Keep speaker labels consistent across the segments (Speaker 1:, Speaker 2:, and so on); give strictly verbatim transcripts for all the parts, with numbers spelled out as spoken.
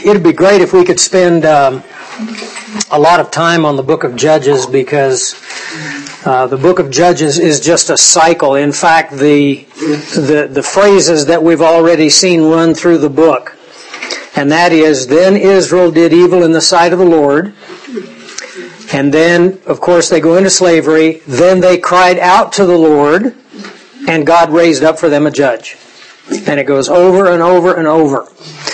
Speaker 1: it'd be great if we could spend um, a lot of time on the book of Judges, because uh, the book of Judges is just a cycle. In fact, the, the the phrases that we've already seen run through the book, and that is, then Israel did evil in the sight of the Lord, and then, of course, they go into slavery. Then they cried out to the Lord, and God raised up for them a judge. And it goes over and over and over.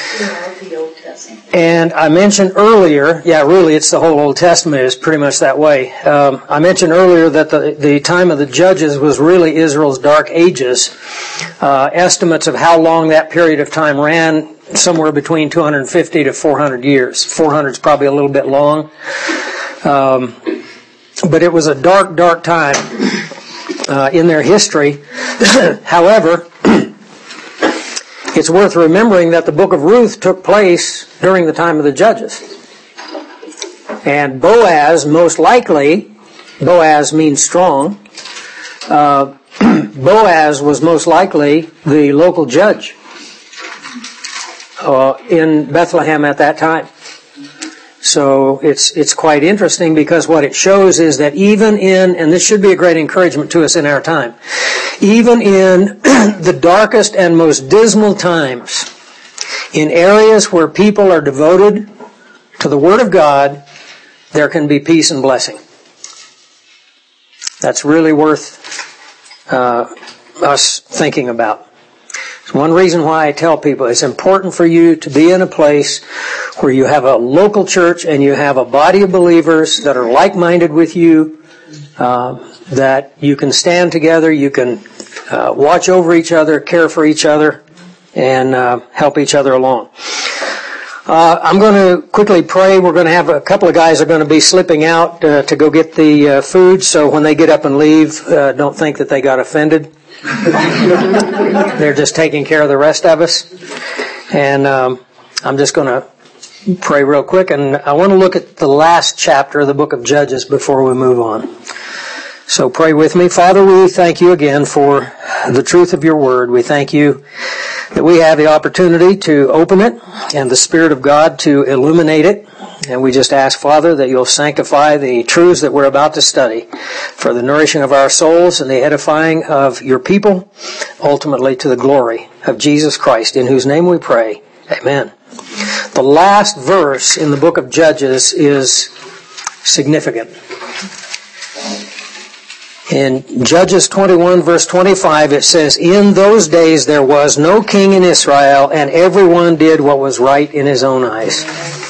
Speaker 1: And I mentioned earlier, yeah, really it's the whole Old Testament is pretty much that way. Um, I mentioned earlier that the, the time of the Judges was really Israel's dark ages. Uh, estimates of how long that period of time ran, somewhere between two hundred fifty to four hundred years. four hundred is probably a little bit long. Um, but it was a dark, dark time uh, in their history. However, it's worth remembering that the book of Ruth took place during the time of the Judges. And Boaz, most likely, Boaz means strong, uh, Boaz was most likely the local judge uh, in Bethlehem at that time. So it's it's quite interesting, because what it shows is that even in, and this should be a great encouragement to us in our time, even in the darkest and most dismal times, in areas where people are devoted to the Word of God, there can be peace and blessing. That's really worth uh, us thinking about. It's one reason why I tell people it's important for you to be in a place where you have a local church and you have a body of believers that are like-minded with you, uh, that you can stand together, you can uh, watch over each other, care for each other, and uh, help each other along. Uh, I'm going to quickly pray. We're going to have a couple of guys are going to be slipping out uh, to go get the uh, food, so when they get up and leave, uh, don't think that they got offended. They're just taking care of the rest of us. And um, I'm just going to pray real quick, and I want to look at the last chapter of the book of Judges before we move on. So pray with me. Father, we thank you again for the truth of your word. We thank you that we have the opportunity to open it and the Spirit of God to illuminate it. And we just ask, Father, that you'll sanctify the truths that we're about to study for the nourishing of our souls and the edifying of your people, ultimately to the glory of Jesus Christ, in whose name we pray. Amen. The last verse in the book of Judges is significant. In Judges twenty-one, verse twenty-five, it says, "In those days there was no king in Israel, and everyone did what was right in his own eyes."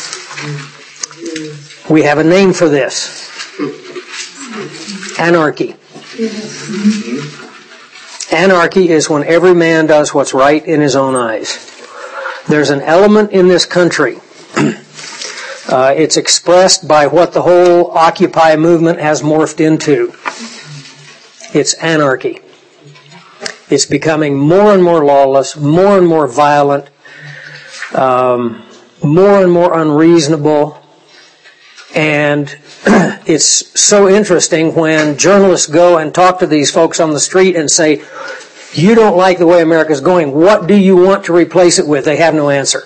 Speaker 1: We have a name for this. Anarchy. Anarchy is when every man does what's right in his own eyes. There's an element in this country. Uh, it's expressed by what the whole Occupy movement has morphed into. It's anarchy. It's becoming more and more lawless, more and more violent, um, more and more unreasonable. And it's so interesting when journalists go and talk to these folks on the street and say, "You don't like the way America's going. What do you want to replace it with?" They have no answer.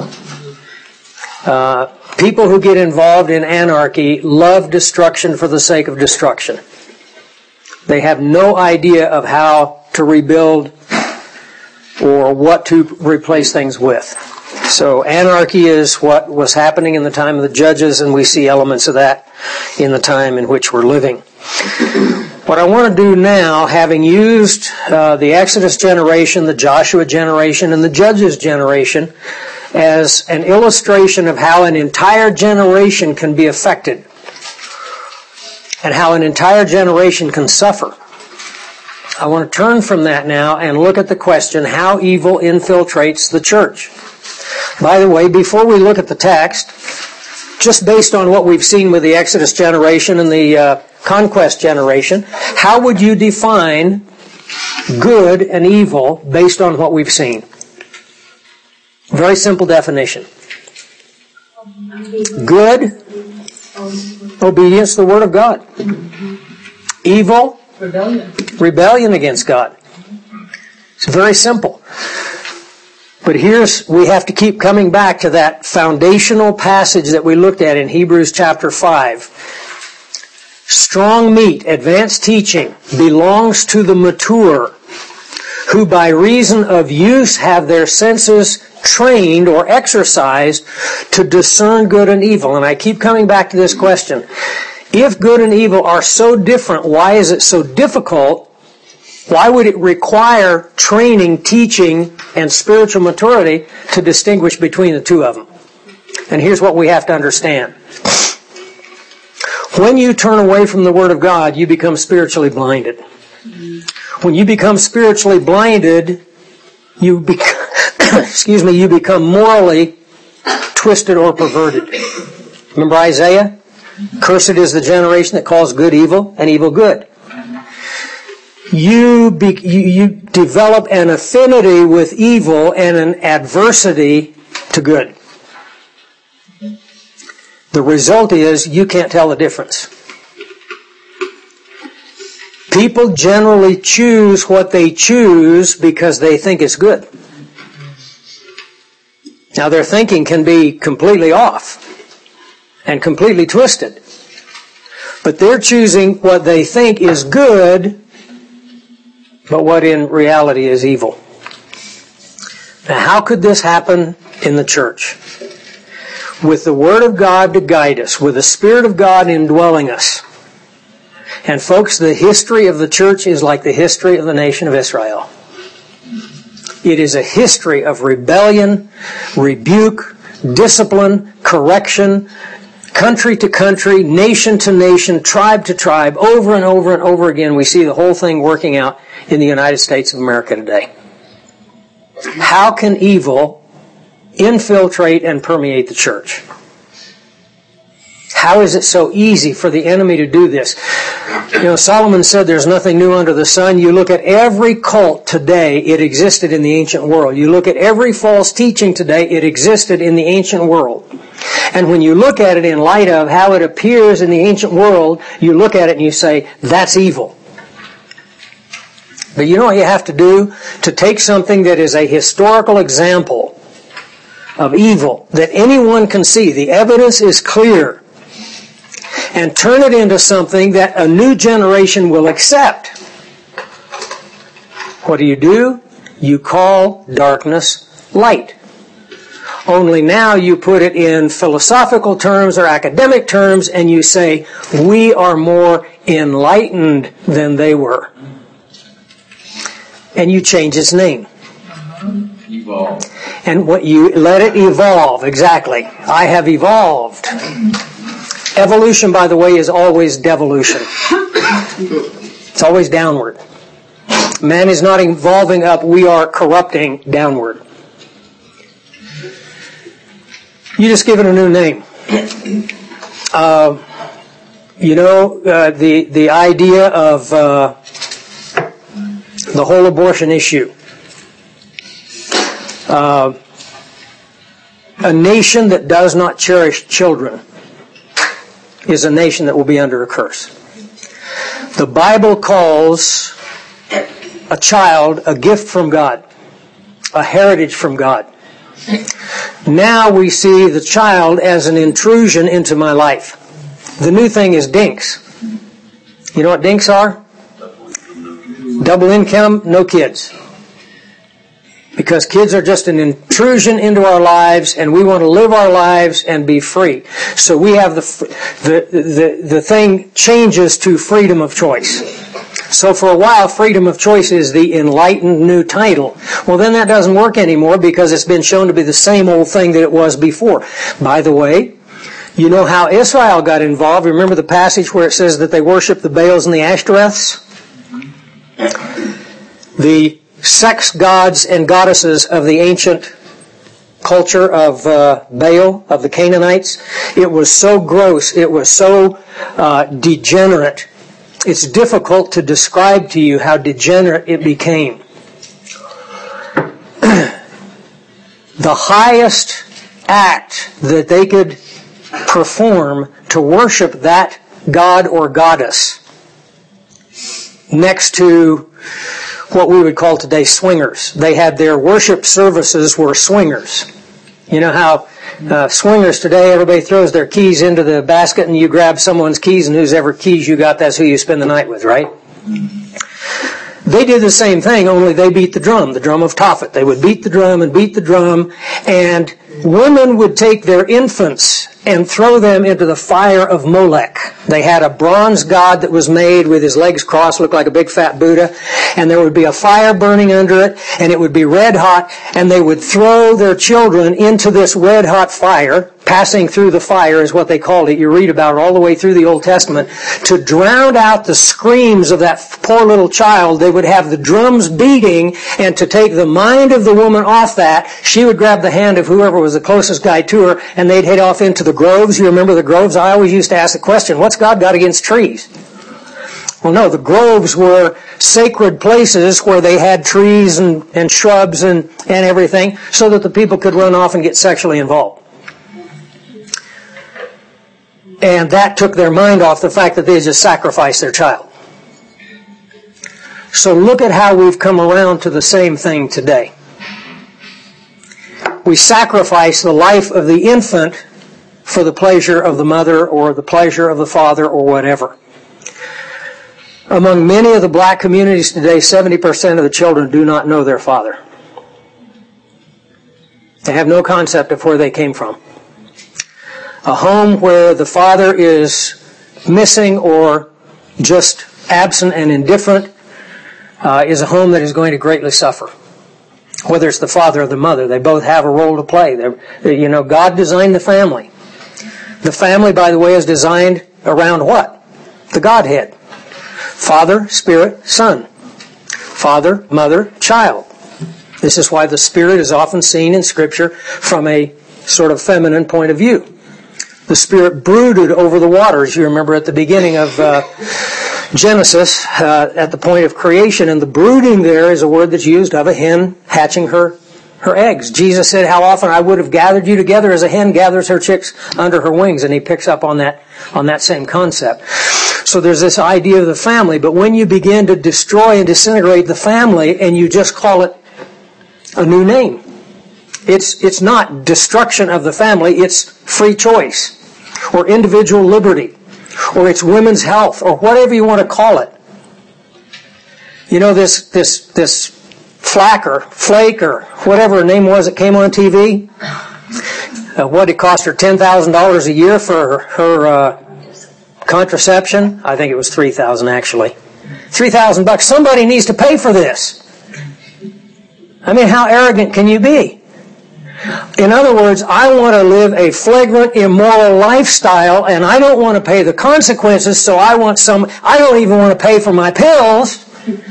Speaker 1: Uh, people who get involved in anarchy love destruction for the sake of destruction. They have no idea of how to rebuild or what to replace things with. So anarchy is what was happening in the time of the Judges, and we see elements of that in the time in which we're living. What I want to do now, having used uh, the Exodus generation, the Joshua generation, and the Judges generation as an illustration of how an entire generation can be affected and how an entire generation can suffer, I want to turn from that now and look at the question, how evil infiltrates the church. By the way, before we look at the text, just based on what we've seen with the Exodus generation and the uh, conquest generation, how would you define good and evil based on what we've seen? Very simple definition. Good, obedience to the Word of God. Evil, rebellion. Rebellion against God. It's very simple. But here's, we have to keep coming back to that foundational passage that we looked at in Hebrews chapter five. Strong meat, advanced teaching, belongs to the mature, who by reason of use have their senses trained or exercised to discern good and evil. And I keep coming back to this question. If good and evil are so different, why is it so difficult? Why would it require training, teaching, and spiritual maturity to distinguish between the two of them? And here's what we have to understand. When you turn away from the Word of God, you become spiritually blinded. When you become spiritually blinded, you become, excuse me, you become morally twisted or perverted. Remember Isaiah? Cursed is the generation that calls good evil and evil good. You, be, you, you develop an affinity with evil and an adversity to good. The result is you can't tell the difference. People generally choose what they choose because they think it's good. Now their thinking can be completely off and completely twisted. But they're choosing what they think is good, but what in reality is evil. Now how could this happen in the church? With the Word of God to guide us, with the Spirit of God indwelling us. And folks, the history of the church is like the history of the nation of Israel. It is a history of rebellion, rebuke, discipline, correction, country to country, nation to nation, tribe to tribe, over and over and over again. We see the whole thing working out in the United States of America today. How can evil infiltrate and permeate the church? How is it so easy for the enemy to do this? You know, Solomon said there's nothing new under the sun. You look at every cult today, it existed in the ancient world. You look at every false teaching today, it existed in the ancient world. And when you look at it in light of how it appears in the ancient world, you look at it and you say, that's evil. But you know what you have to do? To take something that is a historical example of evil that anyone can see, the evidence is clear, and turn it into something that a new generation will accept. What do you do? You call darkness light. Only now you put it in philosophical terms or academic terms and you say, we are more enlightened than they were. And you change its name.
Speaker 2: Evolve.
Speaker 1: And what you let it evolve, exactly. I have evolved. Evolution, by the way, is always devolution. It's always downward. Man is not evolving up, we are corrupting downward. You just give it a new name. Uh, you know, uh, the, the idea of uh, the whole abortion issue. Uh, a nation that does not cherish children is a nation that will be under a curse. The Bible calls a child a gift from God, a heritage from God. Now we see the child as an intrusion into my life. The new thing is dinks. You know what dinks are? Double income, no kids. Because kids are just an intrusion into our lives, and we want to live our lives and be free. So we have the the the, the thing changes to freedom of choice. So for a while, freedom of choice is the enlightened new title. Well, then that doesn't work anymore because it's been shown to be the same old thing that it was before. By the way, you know how Israel got involved. Remember the passage where it says that they worship the Baals and the Ashtoreths? The sex gods and goddesses of the ancient culture of uh, Baal, of the Canaanites. It was so gross, it was so uh, degenerate. It's difficult to describe to you how degenerate it became. The highest act that they could perform to worship that god or goddess, next to what we would call today swingers. They had their worship services were swingers. You know how uh, swingers today, everybody throws their keys into the basket and you grab someone's keys, and whose ever keys you got, that's who you spend the night with, right? They did the same thing, only they beat the drum, the drum of Tophet. They would beat the drum and beat the drum, and women would take their infants and throw them into the fire of Molech. They had a bronze god that was made with his legs crossed, looked like a big fat Buddha, and there would be a fire burning under it, and it would be red hot, and they would throw their children into this red hot fire. Passing through the fire is what they called it. You read about it all the way through the Old Testament. To drown out the screams of that poor little child, they would have the drums beating, and to take the mind of the woman off that, she would grab the hand of whoever was the closest guy to her, and they'd head off into the groves. You remember the groves? I always used to ask the question, what's God got against trees? Well, no, the groves were sacred places where they had trees and, and shrubs and, and everything, so that the people could run off and get sexually involved. And that took their mind off the fact that they just sacrificed their child. So look at how we've come around to the same thing today. We sacrifice the life of the infant for the pleasure of the mother or the pleasure of the father or whatever. Among many of the black communities today, seventy percent of the children do not know their father. They have no concept of where they came from. A home where the father is missing or just absent and indifferent uh, is a home that is going to greatly suffer. Whether it's the father or the mother, they both have a role to play. They're, you know, God designed the family. The family, by the way, is designed around what? The Godhead. Father, Spirit, Son. Father, Mother, Child. This is why the Spirit is often seen in Scripture from a sort of feminine point of view. The Spirit brooded over the waters. You remember at the beginning of uh, Genesis, uh, at the point of creation, and the brooding there is a word that's used of a hen hatching her, her eggs. Jesus said, how often I would have gathered you together as a hen gathers her chicks under her wings, and he picks up on that, on that same concept. So there's this idea of the family, but when you begin to destroy and disintegrate the family and you just call it a new name, it's, it's not destruction of the family, it's free choice, or individual liberty, or it's women's health, or whatever you want to call it. You know, this this this Flacker, Flake, or whatever her name was that came on T V? Uh, what, it cost her ten thousand dollars a year for her, her uh, contraception? I think it was three thousand dollars actually. three thousand bucks. Somebody needs to pay for this. I mean, how arrogant can you be? In other words, I want to live a flagrant, immoral lifestyle, and I don't want to pay the consequences, so I want some, I don't even want to pay for my pills.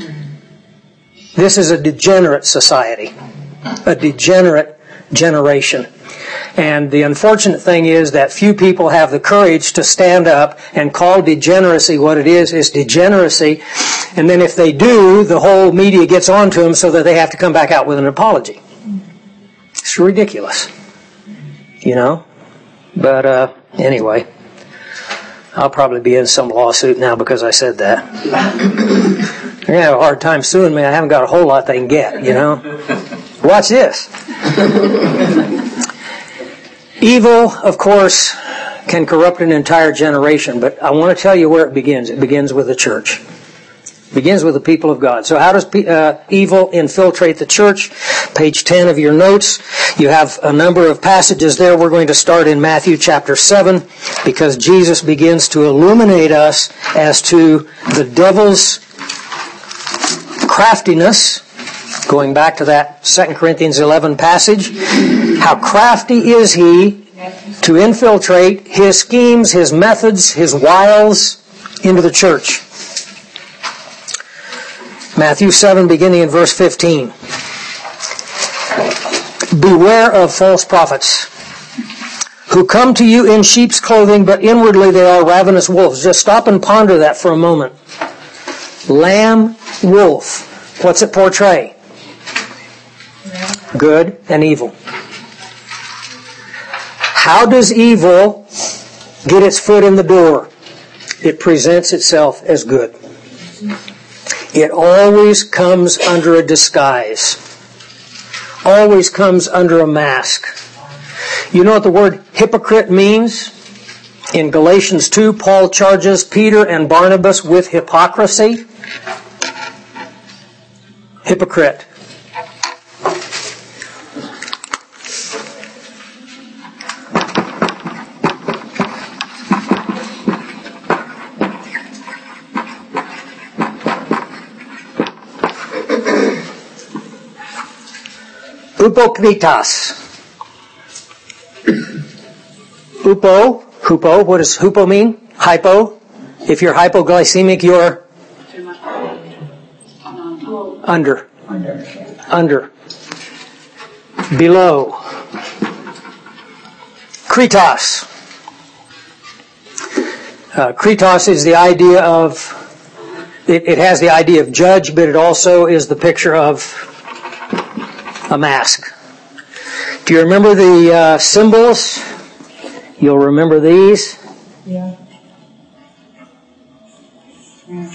Speaker 1: This is a degenerate society, a degenerate generation. And the unfortunate thing is that few people have the courage to stand up and call degeneracy what it is, is degeneracy. And then if they do, the whole media gets onto them so that they have to come back out with an apology. It's ridiculous, you know. But uh, anyway, I'll probably be in some lawsuit now because I said that. They're going to have a hard time suing me. I haven't got a whole lot they can get, you know. Watch this. Evil, of course, can corrupt an entire generation, but I want to tell you where it begins. It begins with the church. It begins with the people of God. So how does uh, evil infiltrate the church? Page ten of your notes. You have a number of passages there. We're going to start in Matthew chapter seven because Jesus begins to illuminate us as to the devil's craftiness. Going back to that Second Corinthians eleven passage. How crafty is he to infiltrate his schemes, his methods, his wiles into the church. Matthew seven, beginning in verse fifteen. Beware of false prophets, who come to you in sheep's clothing, but inwardly they are ravenous wolves. Just stop and ponder that for a moment. Lamb, wolf. What's it portray? Good and evil. How does evil get its foot in the door? It presents itself as good. It always comes under a disguise. Always comes under a mask. You know what the word hypocrite means? In Galatians two, Paul charges Peter and Barnabas with hypocrisy. Hypocrite. Hypokritas. Hupo, hupo, what does hupo mean? Hypo. If you're hypoglycemic, you're under. Under. Below. Kritos. Uh, kritos is the idea of, it, it has the idea of judge, but it also is the picture of a mask. Do you remember the uh, symbols? You'll remember these.
Speaker 3: Yeah. Yeah.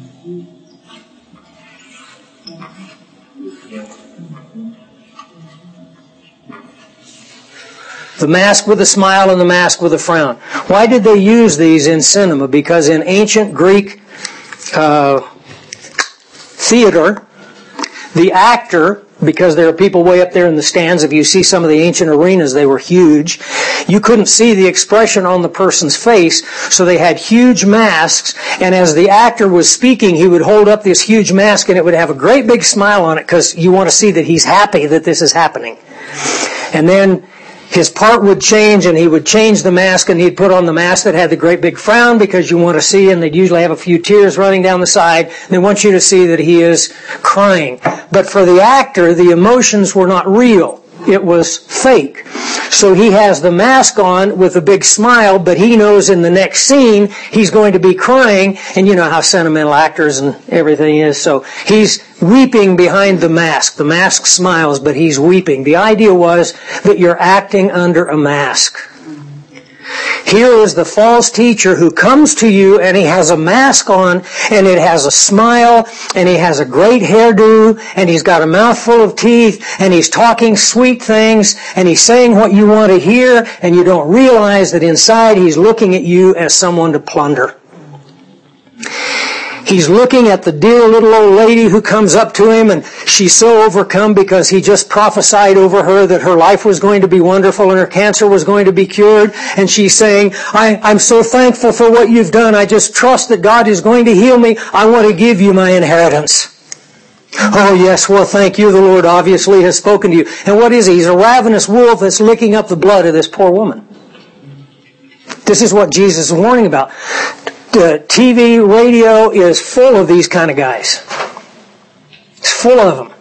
Speaker 1: The mask with a smile and the mask with a frown. Why did they use these in cinema? Because in ancient Greek uh, theater, the actor, because there are people way up there in the stands, if you see some of the ancient arenas, they were huge. You couldn't see the expression on the person's face, so they had huge masks, and as the actor was speaking, he would hold up this huge mask and it would have a great big smile on it because you want to see that he's happy that this is happening. And then his part would change and he would change the mask and he'd put on the mask that had the great big frown because you want to see, and they'd usually have a few tears running down the side. They want you to see that he is crying. But for the actor, the emotions were not real. It was fake. So he has the mask on with a big smile, but he knows in the next scene he's going to be crying, and you know how sentimental actors and everything is. So he's weeping behind the mask. The mask smiles, but he's weeping. The idea was that you're acting under a mask. Here is the false teacher who comes to you and he has a mask on and it has a smile and he has a great hairdo and he's got a mouthful of teeth and he's talking sweet things and he's saying what you want to hear, and you don't realize that inside he's looking at you as someone to plunder. He's looking at the dear little old lady who comes up to him, and she's so overcome because he just prophesied over her that her life was going to be wonderful and her cancer was going to be cured. And she's saying, I, I'm so thankful for what you've done. I just trust that God is going to heal me. I want to give you my inheritance. Oh yes, well thank you. The Lord obviously has spoken to you. And what is he? He's a ravenous wolf that's licking up the blood of this poor woman. This is what Jesus is warning about. The T V, radio is full of these kind of guys. It's full of them.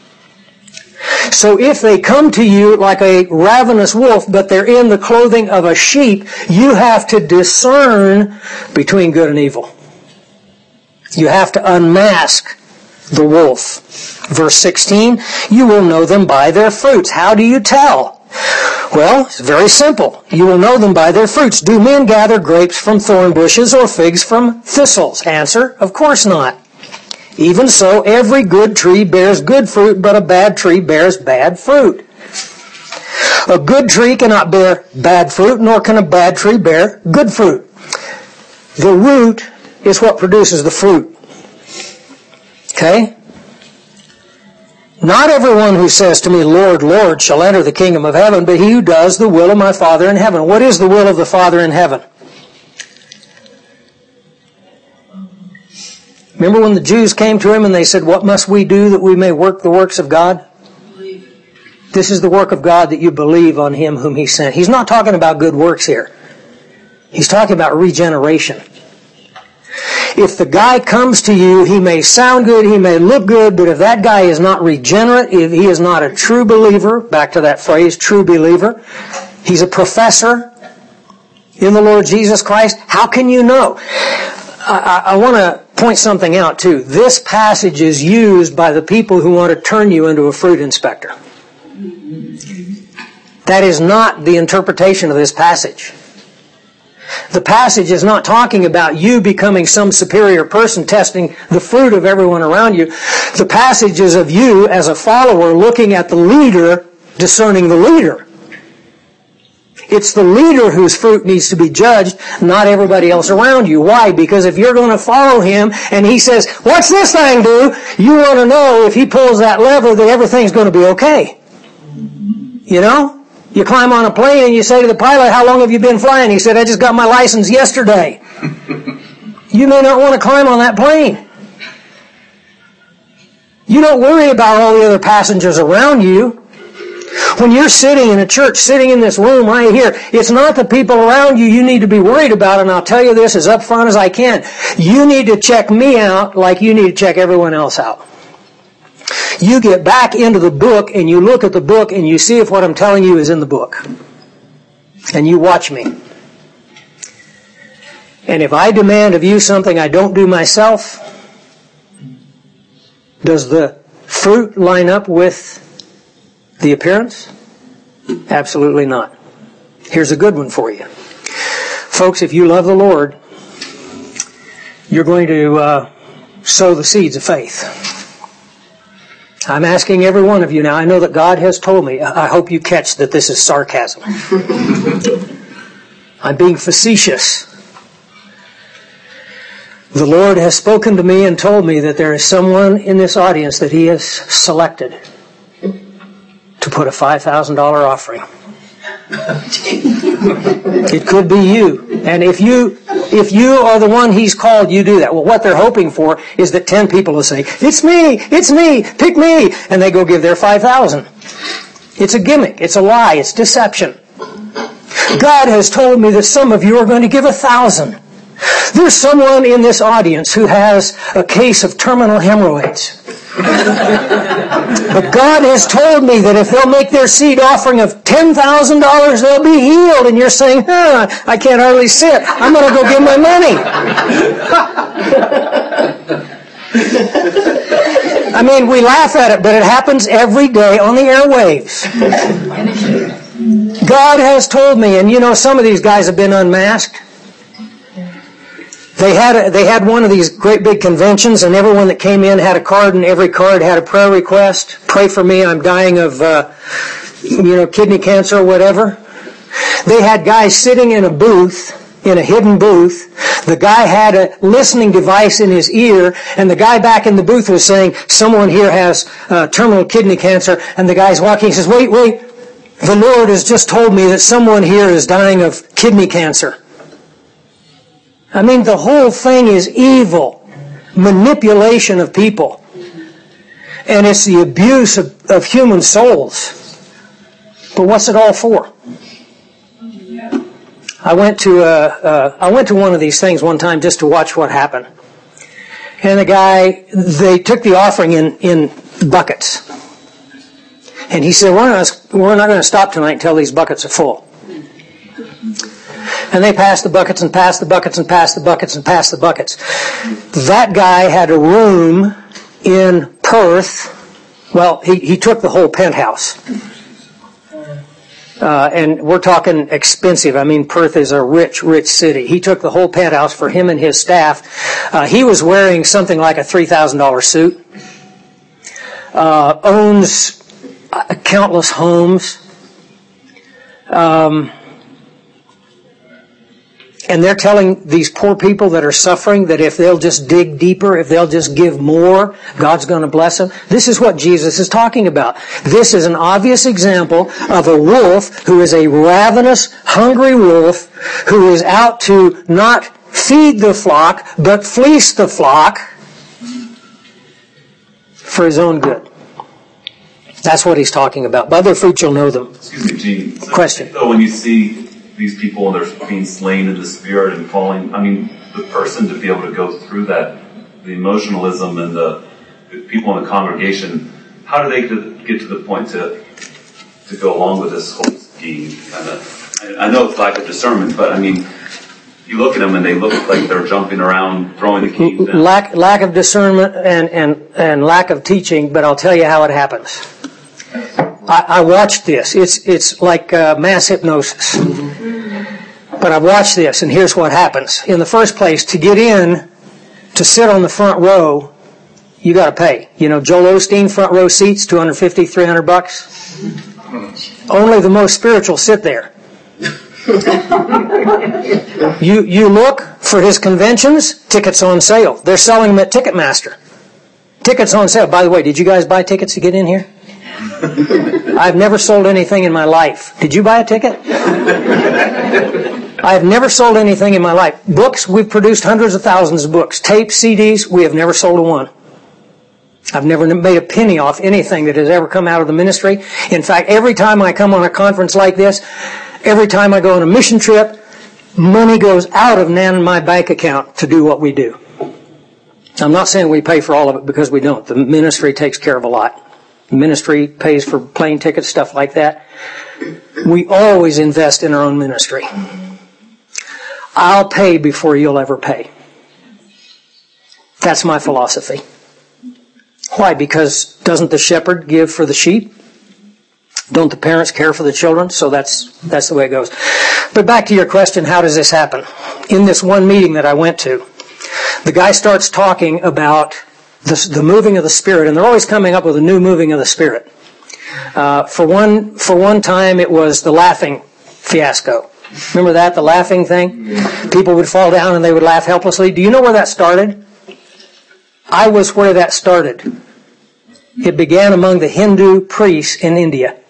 Speaker 1: So if they come to you like a ravenous wolf, but they're in the clothing of a sheep, you have to discern between good and evil. You have to unmask the wolf. Verse sixteen, you will know them by their fruits. How do you tell? Well, it's very simple. You will know them by their fruits. Do men gather grapes from thorn bushes or figs from thistles? Answer, of course not. Even so, every good tree bears good fruit, but a bad tree bears bad fruit. A good tree cannot bear bad fruit, nor can a bad tree bear good fruit. The root is what produces the fruit. Okay? Not everyone who says to me, Lord, Lord, shall enter the kingdom of heaven, but he who does the will of my Father in heaven. What is the will of the Father in heaven? Remember when the Jews came to him and they said, what must we do that we may work the works of God? Believe. This is the work of God, that you believe on him whom he sent. He's not talking about good works here. He's talking about regeneration. If the guy comes to you, he may sound good, he may look good, but if that guy is not regenerate, if he is not a true believer, back to that phrase, true believer, he's a professor in the Lord Jesus Christ, how can you know? I, I, I want to point something out too. This passage is used by the people who want to turn you into a fruit inspector. That is not the interpretation of this passage. The passage is not talking about you becoming some superior person testing the fruit of everyone around you. The passage is of you as a follower looking at the leader, discerning the leader. It's the leader whose fruit needs to be judged, not everybody else around you. Why? Because if you're going to follow him and he says, what's this thing do? You want to know if he pulls that lever that everything's going to be okay. You know? You climb on a plane and you say to the pilot, how long have you been flying? He said, I just got my license yesterday. You may not want to climb on that plane. You don't worry about all the other passengers around you. When you're sitting in a church, sitting in this room right here, it's not the people around you you need to be worried about, and I'll tell you this as upfront as I can. You need to check me out like you need to check everyone else out. You get back into the book and you look at the book and you see if what I'm telling you is in the book. And you watch me. And if I demand of you something I don't do myself, does the fruit line up with the appearance? Absolutely not. Here's a good one for you. Folks, if you love the Lord, you're going to uh, sow the seeds of faith. I'm asking every one of you now. I know that God has told me. I hope you catch that this is sarcasm. I'm being facetious. The Lord has spoken to me and told me that there is someone in this audience that He has selected to put a five thousand dollars offering. It could be you. And if you if you are the one He's called, you do that. Well, what they're hoping for is that ten people will say, it's me, it's me, pick me. And they go give their five thousand dollars. It's a gimmick. It's a lie. It's deception. God has told me that some of you are going to give a thousand dollars. There's someone in this audience who has a case of terminal hemorrhoids. But God has told me that if they'll make their seed offering of ten thousand dollars, they'll be healed. And you're saying, huh, I can't hardly sit. I'm going to go give my money. I mean, we laugh at it, but it happens every day on the airwaves. God has told me, and you know, some of these guys have been unmasked. They had a, they had one of these great big conventions, and everyone that came in had a card, and every card had a prayer request. Pray for me, I'm dying of, uh, you know, kidney cancer or whatever. They had guys sitting in a booth, in a hidden booth. The guy had a listening device in his ear, and the guy back in the booth was saying, someone here has uh, terminal kidney cancer, and the guy's walking, he says, wait, wait, the Lord has just told me that someone here is dying of kidney cancer. I mean, the whole thing is evil. Manipulation of people. And it's the abuse of, of human souls. But what's it all for? I went to uh, uh, I went to one of these things one time just to watch what happened. And the guy, they took the offering in, in buckets. And he said, we're not, we're not going to stop tonight until these buckets are full. And they passed the buckets and passed the buckets and passed the buckets and passed the buckets. That guy had a room in Perth. Well, he, he took the whole penthouse. Uh, and we're talking expensive. I mean, Perth is a rich, rich city. He took the whole penthouse for him and his staff. Uh, he was wearing something like a three thousand dollars suit. Uh, owns countless homes. Um... And they're telling these poor people that are suffering that if they'll just dig deeper, if they'll just give more, God's going to bless them. This is what Jesus is talking about. This is an obvious example of a wolf who is a ravenous, hungry wolf who is out to not feed the flock, but fleece the flock for his own good. That's what he's talking about. By their fruit you'll know them.
Speaker 3: Excuse me, Gene. So,
Speaker 1: Question.
Speaker 3: So when you see these people, they're being slain in the spirit and falling, I mean, the person to be able to go through that, the emotionalism and the, the people in the congregation, how do they get to the point to to go along with this whole scheme? Kind of, I know it's lack of discernment, but I mean, you look at them and they look like they're jumping around, throwing the keys down. Lack,
Speaker 1: lack of discernment and, and, and lack of teaching, but I'll tell you how it happens. I, I watched this. It's it's like uh, mass hypnosis. But I've watched this, and here's what happens. In the first place, to get in, to sit on the front row, you got to pay. You know, Joel Osteen front row seats, two hundred fifty, three hundred bucks. Only the most spiritual sit there. you you look for his conventions, tickets on sale. They're selling them at Ticketmaster. Tickets on sale. By the way, did you guys buy tickets to get in here? I've never sold anything in my life. Did you buy a ticket? I've never sold anything in my life. Books, we've produced hundreds of thousands of books. Tapes, C Ds, we have never sold a one. I've never made a penny off anything that has ever come out of the ministry. In fact, every time I come on a conference like this, every time I go on a mission trip, money goes out of Nan and my bank account to do what we do. I'm not saying we pay for all of it, because we don't. The ministry takes care of a lot. The ministry pays for plane tickets, stuff like that. We always invest in our own ministry. I'll pay before you'll ever pay. That's my philosophy. Why? Because doesn't the shepherd give for the sheep? Don't the parents care for the children? So that's that's the way it goes. But back to your question, how does this happen? In this one meeting that I went to, the guy starts talking about the, the moving of the Spirit, and they're always coming up with a new moving of the Spirit. Uh, for one, for one time, it was the laughing fiasco. Remember that, the laughing thing? People would fall down and they would laugh helplessly. Do you know where that started? I was where that started. It began among the Hindu priests in India.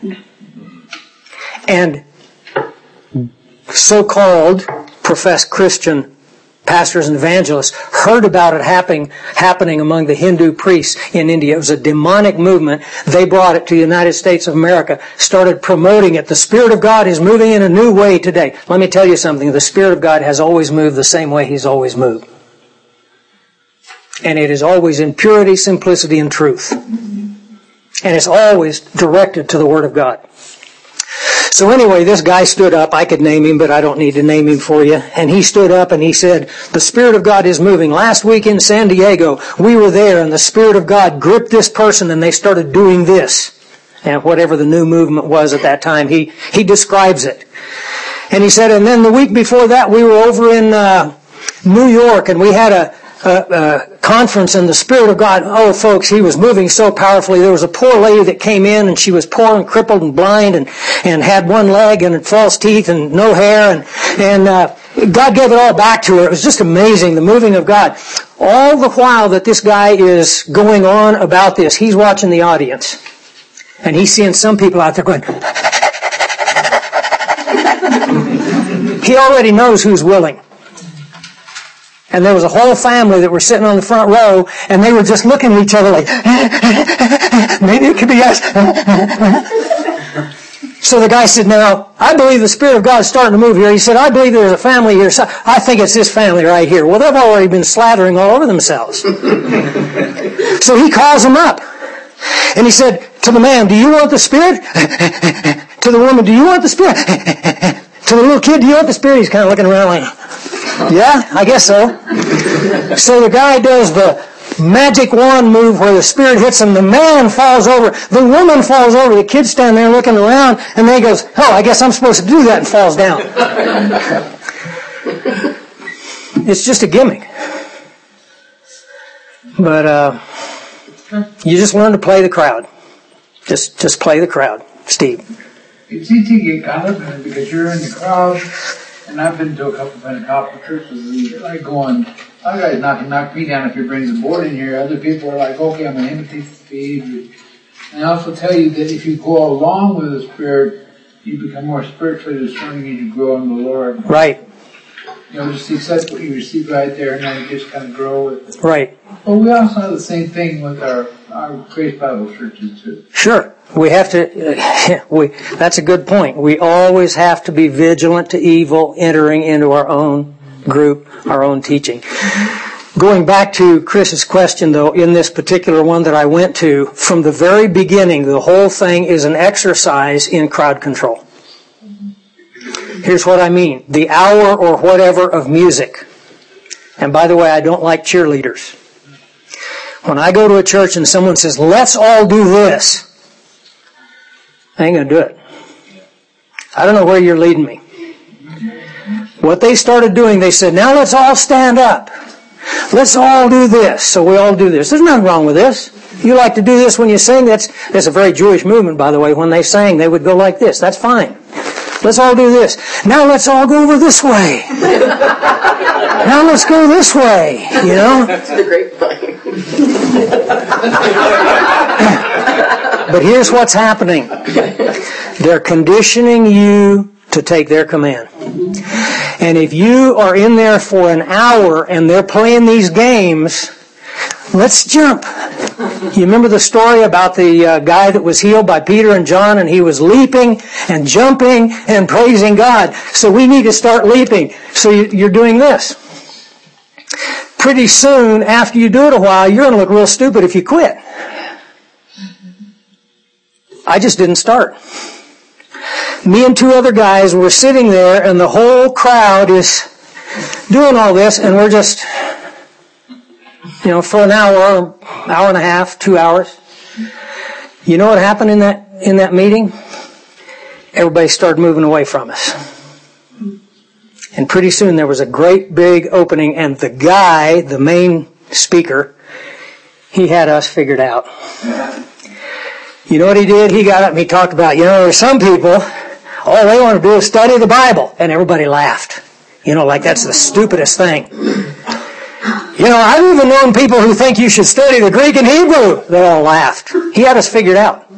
Speaker 1: And so-called professed Christian pastors and evangelists heard about it happening, happening among the Hindu priests in India. It was a demonic movement. They brought it to the United States of America, started promoting it. The Spirit of God is moving in a new way today. Let me tell you something. The Spirit of God has always moved the same way He's always moved. And it is always in purity, simplicity, and truth. And it's always directed to the Word of God. So anyway, this guy stood up. I could name him, but I don't need to name him for you. And he stood up and he said, the Spirit of God is moving. Last week in San Diego, we were there and the Spirit of God gripped this person and they started doing this. And whatever the new movement was at that time, he, he describes it. And he said, and then the week before that, we were over in uh, New York and we had a Uh, uh, conference, and the Spirit of God, oh folks, He was moving so powerfully. There was a poor lady that came in and she was poor and crippled and blind and, and had one leg and false teeth and no hair, and, and uh, God gave it all back to her. It was just amazing, the moving of God. All the while that this guy is going on about this, he's watching the audience. And he's seeing some people out there going, he already knows who's willing. And there was a whole family that were sitting on the front row, and they were just looking at each other like, maybe it could be us. So the guy said, now, I believe the Spirit of God is starting to move here. He said, I believe there's a family here. So I think it's this family right here. Well, they've already been slathering all over themselves. So he calls them up. And he said to the man, do you want the Spirit? To the woman, do you want the Spirit? To the little kid, do you want the Spirit? He's kind of looking around like, yeah, I guess so. So the guy does the magic wand move where the Spirit hits him. The man falls over. The woman falls over. The kid's standing there looking around, and then he goes, oh, I guess I'm supposed to do that, and falls down. It's just a gimmick. But uh, you just learn to play the crowd. Just, just play the crowd. Steve.
Speaker 4: It's easy to get caught up in it because you're in the crowd. And I've been to a couple of Pentecostal churches and you're like going, that guy's not going to knock me down if he brings a board in here. Other people are like, okay, I'm going to imitate the speed. And I also tell you that if you go along with the Spirit, you become more spiritually discerning and you grow in the Lord.
Speaker 1: Right.
Speaker 4: You know, just accept what you receive right there and then you just kind of grow with it.
Speaker 1: Right.
Speaker 4: But we also have the same thing with our, our Grace Bible churches too.
Speaker 1: Sure. We have to, uh, we, that's a good point. We always have to be vigilant to evil entering into our own group, our own teaching. Going back to Chris's question though, in this particular one that I went to, from the very beginning, the whole thing is an exercise in crowd control. Here's what I mean. The hour or whatever of music. And by the way, I don't like cheerleaders. When I go to a church and someone says, let's all do this, I ain't going to do it. I don't know where you're leading me. what they started doing, they said, now let's all stand up. Let's all do this. So we all do this. There's nothing wrong with this. You like to do this when you sing. That's, that's a very Jewish movement, by the way. When they sang, they would go like this. That's fine. Let's all do this. Now let's all go over this way. Now let's go this way. You know?
Speaker 5: That's the grapevine.
Speaker 1: But here's what's happening. They're conditioning you to take their command. And if you are in there for an hour and they're playing these games, let's jump. You remember the story about the uh, guy that was healed by Peter and John, and he was leaping and jumping and praising God. So we need to start leaping. So you're doing this. Pretty soon, after you do it a while, you're going to look real stupid if you quit. I just didn't start. Me and two other guys were sitting there, and the whole crowd is doing all this, and we're just, you know, for an hour, hour and a half, two hours. You know what happened in that in that meeting? Everybody started moving away from us. And pretty soon there was a great big opening, and the guy, the main speaker, he had us figured out. You know what he did? He got up and he talked about, you know, there's some people, all they want to do is study the Bible. And everybody laughed. You know, like that's the stupidest thing. You know, I've even known people who think you should study the Greek and Hebrew. They all laughed. He had us figured out.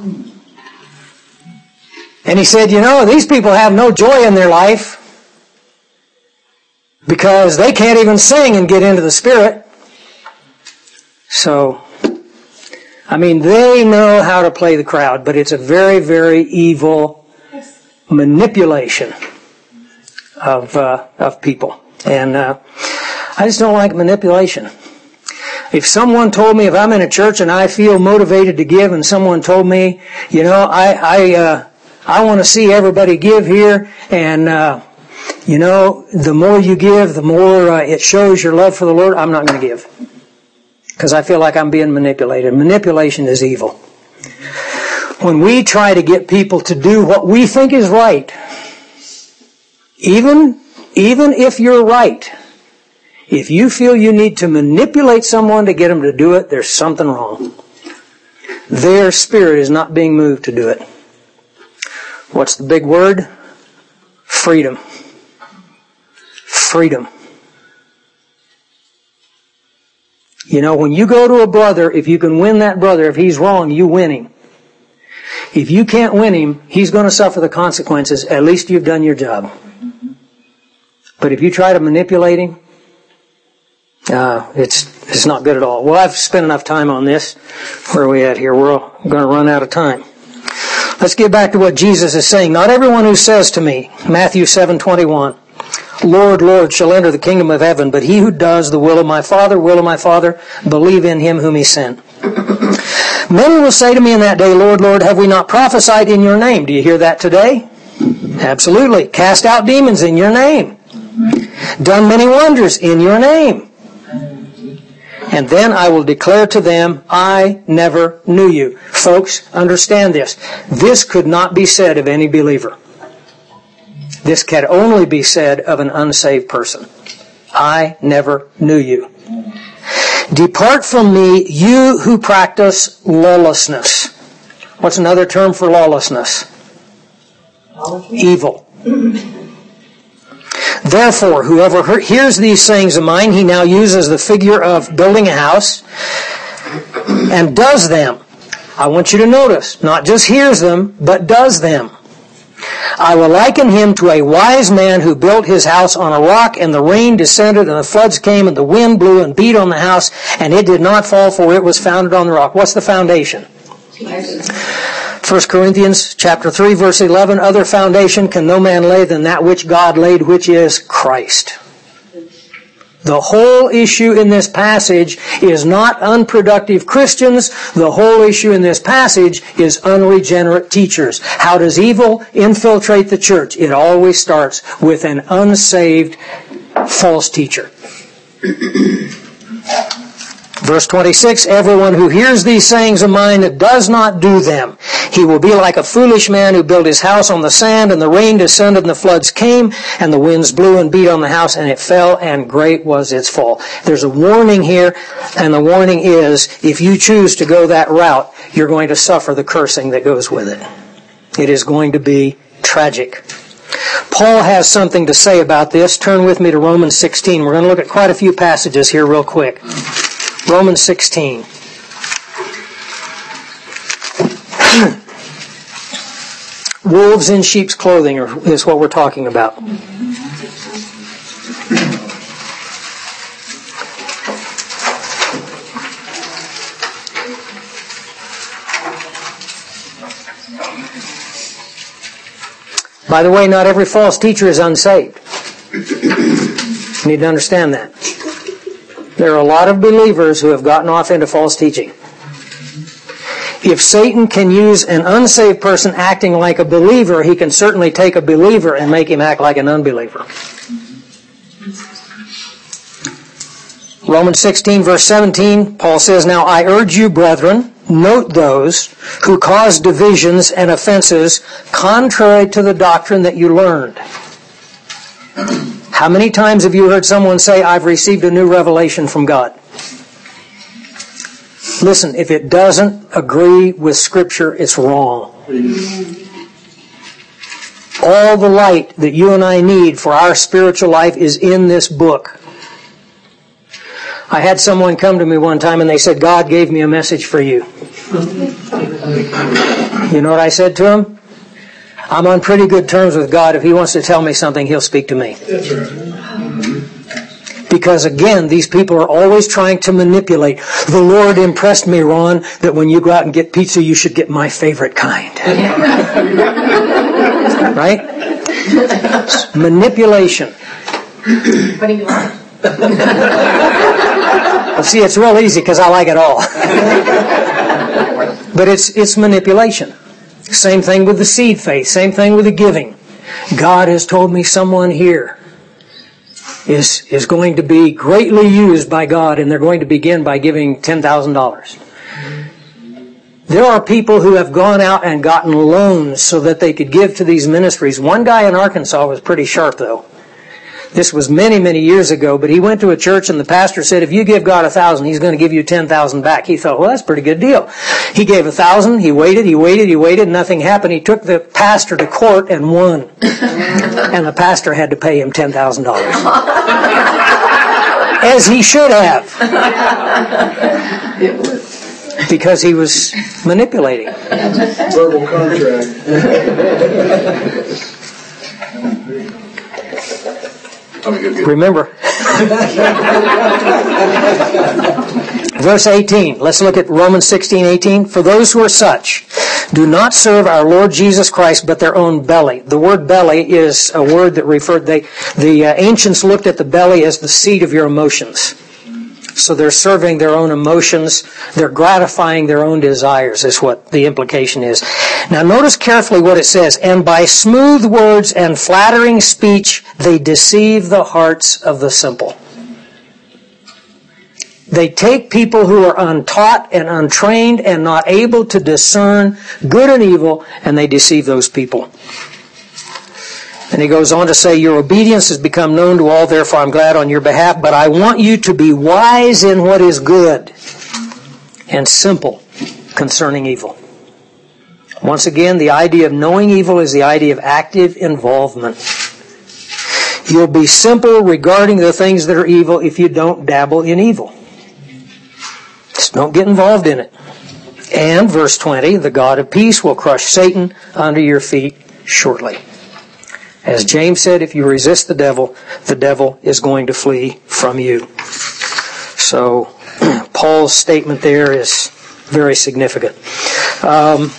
Speaker 1: And he said, you know, these people have no joy in their life because they can't even sing and get into the Spirit. So, I mean, they know how to play the crowd, but it's a very, very evil manipulation of uh, of people. And uh, I just don't like manipulation. If someone told me, if I'm in a church and I feel motivated to give, and someone told me, you know, I I uh, I want to see everybody give here, and uh, you know, the more you give, the more uh, it shows your love for the Lord, I'm not going to give. Because I feel like I'm being manipulated. Manipulation is evil. When we try to get people to do what we think is right, even, even if you're right, if you feel you need to manipulate someone to get them to do it, there's something wrong. Their spirit is not being moved to do it. What's the big word? Freedom. Freedom. You know, when you go to a brother, if you can win that brother, if he's wrong, you win him. If you can't win him, he's going to suffer the consequences. At least you've done your job. But if you try to manipulate him, uh, it's it's not good at all. Well, I've spent enough time on this. Where are we at here? We're going to run out of time. Let's get back to what Jesus is saying. Not everyone who says to me, Matthew seven twenty-one, Lord, Lord, shall enter the kingdom of heaven, but he who does the will of my Father, will of my Father, believe in him whom he sent. Many will say to me in that day, Lord, Lord, have we not prophesied in your name? Do you hear that today? Absolutely. Cast out demons in your name. Done many wonders in your name. And then I will declare to them, I never knew you. Folks, understand this. This could not be said of any believer. This can only be said of an unsaved person. I never knew you. Depart from me, you who practice lawlessness. What's another term for lawlessness? Evil. Therefore, whoever hears these sayings of mine, he now uses the figure of building a house, and does them. I want you to notice, not just hears them, but does them. I will liken him to a wise man who built his house on a rock, and the rain descended, and the floods came, and the wind blew and beat on the house, and it did not fall, for it was founded on the rock. What's the foundation? First Corinthians chapter three, verse eleven, other foundation can no man lay than that which God laid, which is Christ. The whole issue in this passage is not unproductive Christians. The whole issue in this passage is unregenerate teachers. How does evil infiltrate the church? It always starts with an unsaved false teacher. Verse twenty-six, everyone who hears these sayings of mine that does not do them, he will be like a foolish man who built his house on the sand, and the rain descended, and the floods came, and the winds blew and beat on the house, and it fell, and great was its fall. There's a warning here, and the warning is, if you choose to go that route, you're going to suffer the cursing that goes with it. It is going to be tragic. Paul has something to say about this. Turn with me to Romans sixteen. We're going to look at quite a few passages here real quick. Romans sixteen. Wolves in sheep's clothing is what we're talking about. By the way, not every false teacher is unsaved. You need to understand that. There are a lot of believers who have gotten off into false teaching. If Satan can use an unsaved person acting like a believer, he can certainly take a believer and make him act like an unbeliever. Romans sixteen, verse seventeen, Paul says, now I urge you, brethren, note those who cause divisions and offenses contrary to the doctrine that you learned. How many times have you heard someone say, I've received a new revelation from God? Listen, if it doesn't agree with Scripture, it's wrong. All the light that you and I need for our spiritual life is in this book. I had someone come to me one time and they said, God gave me a message for you. You know what I said to him? I'm on pretty good terms with God. If He wants to tell me something, He'll speak to me.
Speaker 5: That's right.
Speaker 1: Because again, these people are always trying to manipulate. The Lord impressed me, Ron, that when you go out and get pizza, you should get my favorite kind. Right? Manipulation.
Speaker 6: What do you want?
Speaker 1: Well, see, it's real easy because I like it all. But it's it's manipulation. Same thing with the seed faith. Same thing with the giving. God has told me someone here is is going to be greatly used by God, and they're going to begin by giving ten thousand dollars. There are people who have gone out and gotten loans so that they could give to these ministries. One guy in Arkansas was pretty sharp, though. This was many, many years ago, but he went to a church and the pastor said, if you give God a thousand, He's going to give you ten thousand back. He thought, well, that's a pretty good deal. He gave a thousand, he waited, he waited, he waited, nothing happened. He took the pastor to court and won. And the pastor had to pay him ten thousand dollars. As he should have. Because he was manipulating.
Speaker 5: Verbal contract.
Speaker 1: Remember. Verse eighteen. Let's look at Romans sixteen eighteen. For those who are such do not serve our Lord Jesus Christ, but their own belly. The word belly is a word that referred, they, the uh, ancients looked at the belly as the seat of your emotions. So they're serving their own emotions. They're gratifying their own desires is what the implication is. Now notice carefully what it says. And by smooth words and flattering speech, they deceive the hearts of the simple. They take people who are untaught and untrained and not able to discern good and evil, and they deceive those people. And he goes on to say, your obedience has become known to all, therefore I'm glad on your behalf, but I want you to be wise in what is good and simple concerning evil. Once again, the idea of knowing evil is the idea of active involvement. You'll be simple regarding the things that are evil if you don't dabble in evil. Just don't get involved in it. And, verse twenty, the God of peace will crush Satan under your feet shortly. As James said, if you resist the devil, the devil is going to flee from you. So, Paul's statement there is very significant. Um,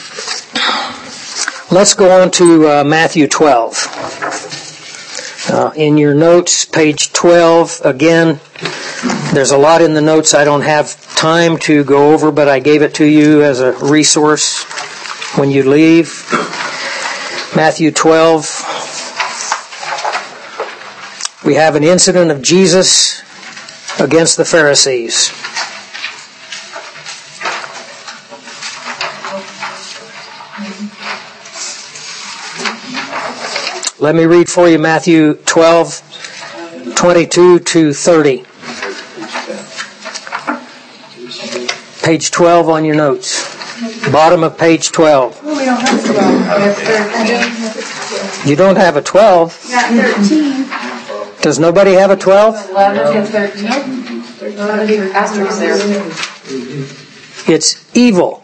Speaker 1: let's go on to uh, Matthew twelve. Uh, in your notes, page twelve, again, there's a lot in the notes I don't have time to go over, but I gave it to you as a resource when you leave. Matthew twelve. We have an incident of Jesus against the Pharisees. Let me read for you Matthew twelve, twenty-two to thirty. Page twelve on your notes. Bottom of page twelve.
Speaker 6: Oh, we don't have twelve. We have thirteen.
Speaker 1: You don't have a twelve.
Speaker 6: We got thirteen.
Speaker 1: Does nobody have a twelve?
Speaker 6: eleven and thirteen. There's one of your asterisks there.
Speaker 1: It's evil.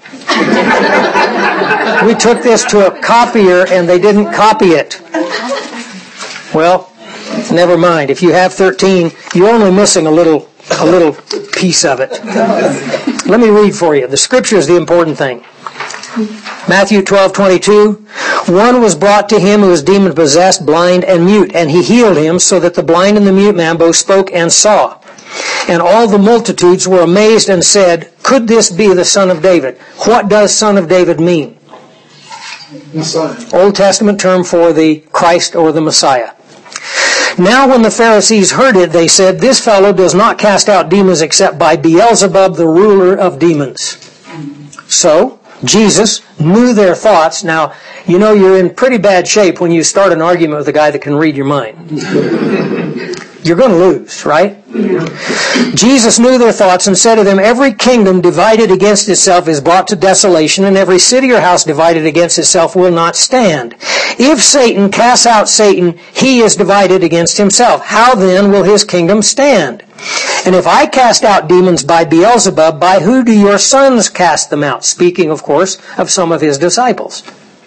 Speaker 1: We took this to a copier and they didn't copy it. Well, never mind. If you have thirteen, you're only missing a little a little piece of it. Let me read for you. The scripture is the important thing. Matthew twelve twenty-two. One was brought to him who was demon-possessed, blind, and mute, and he healed him, so that the blind and the mute man both spoke and saw. And all the multitudes were amazed and said, "Could this be the Son of David?" What does Son of David mean?
Speaker 5: Messiah.
Speaker 1: Old Testament term for the Christ or the Messiah. Now when the Pharisees heard it, they said, "This fellow does not cast out demons except by Beelzebub, the ruler of demons." So, Jesus knew their thoughts. Now, you know you're in pretty bad shape when you start an argument with a guy that can read your mind. You're going to lose, right? Jesus knew their thoughts and said to them, "Every kingdom divided against itself is brought to desolation, and every city or house divided against itself will not stand. If Satan casts out Satan, he is divided against himself. How then will his kingdom stand? And if I cast out demons by Beelzebub, by who do your sons cast them out?" Speaking, of course, of some of his disciples.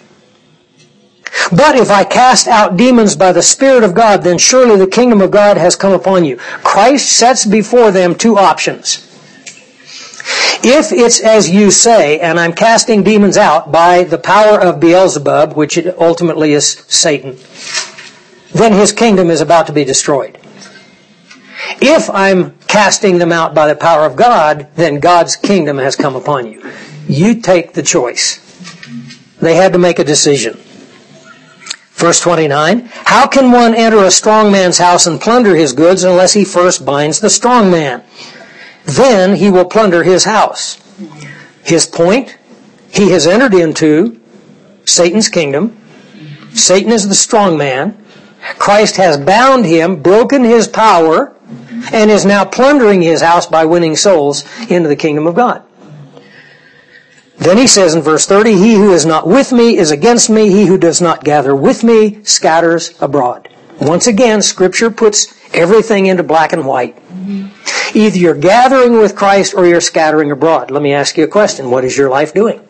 Speaker 1: "But if I cast out demons by the Spirit of God, then surely the kingdom of God has come upon you." Christ sets before them two options. If it's as you say, and I'm casting demons out by the power of Beelzebub, which ultimately is Satan, then his kingdom is about to be destroyed. If I'm casting them out by the power of God, then God's kingdom has come upon you. You take the choice. They had to make a decision. Verse twenty-nine, "How can one enter a strong man's house and plunder his goods unless he first binds the strong man? Then he will plunder his house." His point, he has entered into Satan's kingdom. Satan is the strong man. Christ has bound him, broken his power, and is now plundering his house by winning souls into the kingdom of God. Then he says in verse thirty, "He who is not with me is against me. He who does not gather with me scatters abroad." Once again, Scripture puts everything into black and white. Either you're gathering with Christ or you're scattering abroad. Let me ask you a question. What is your life doing?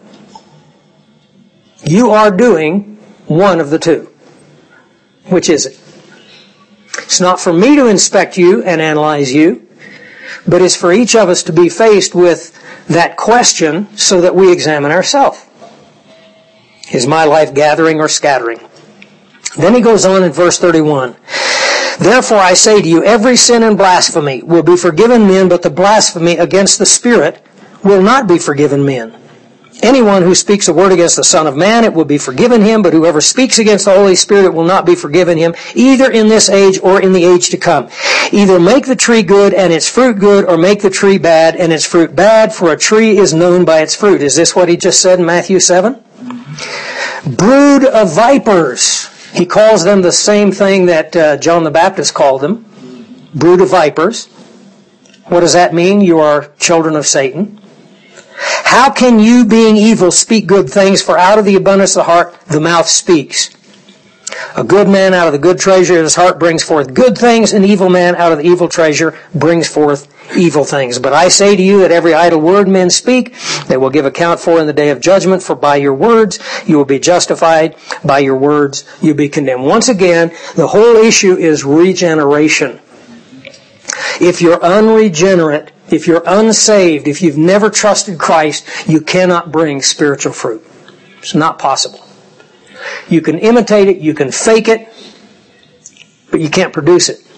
Speaker 1: You are doing one of the two. Which is it? It's not for me to inspect you and analyze you, but it's for each of us to be faced with that question so that we examine ourselves. Is my life gathering or scattering? Then he goes on in verse thirty-one. "Therefore I say to you, every sin and blasphemy will be forgiven men, but the blasphemy against the Spirit will not be forgiven men. Anyone who speaks a word against the Son of Man, it will be forgiven him, but whoever speaks against the Holy Spirit, it will not be forgiven him, either in this age or in the age to come. Either make the tree good and its fruit good, or make the tree bad and its fruit bad, for a tree is known by its fruit." Is this what he just said in Matthew seven? "Brood of vipers." He calls them the same thing that uh, John the Baptist called them. Brood of vipers. What does that mean? You are children of Satan. "How can you, being evil, speak good things? For out of the abundance of the heart, the mouth speaks. A good man out of the good treasure of his heart brings forth good things. An evil man out of the evil treasure brings forth evil things. But I say to you that every idle word men speak, they will give account for in the day of judgment. For by your words you will be justified. By your words you will be condemned." Once again, the whole issue is regeneration. If you're unregenerate, if you're unsaved, if you've never trusted Christ, you cannot bring spiritual fruit. It's not possible. You can imitate it, you can fake it, but you can't produce it.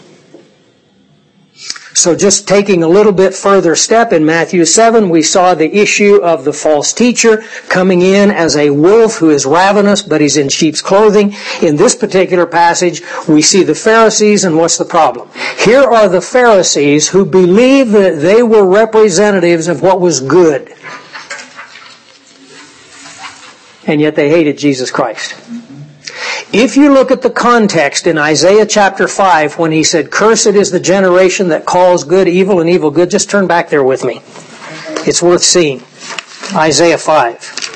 Speaker 1: So just taking a little bit further step in Matthew seven, we saw the issue of the false teacher coming in as a wolf who is ravenous, but he's in sheep's clothing. In this particular passage, we see the Pharisees, and what's the problem? Here are the Pharisees who believed that they were representatives of what was good. And yet they hated Jesus Christ. If you look at the context in Isaiah chapter five, when he said, "Cursed is the generation that calls good evil and evil good," just turn back there with me. It's worth seeing. Isaiah five.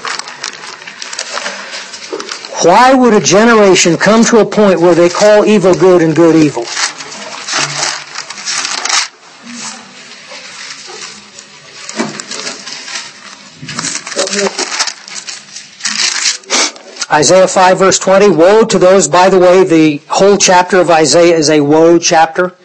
Speaker 1: Why would a generation come to a point where they call evil good and good evil? Isaiah five verse twenty, woe to those, by the way, the whole chapter of Isaiah is a woe chapter.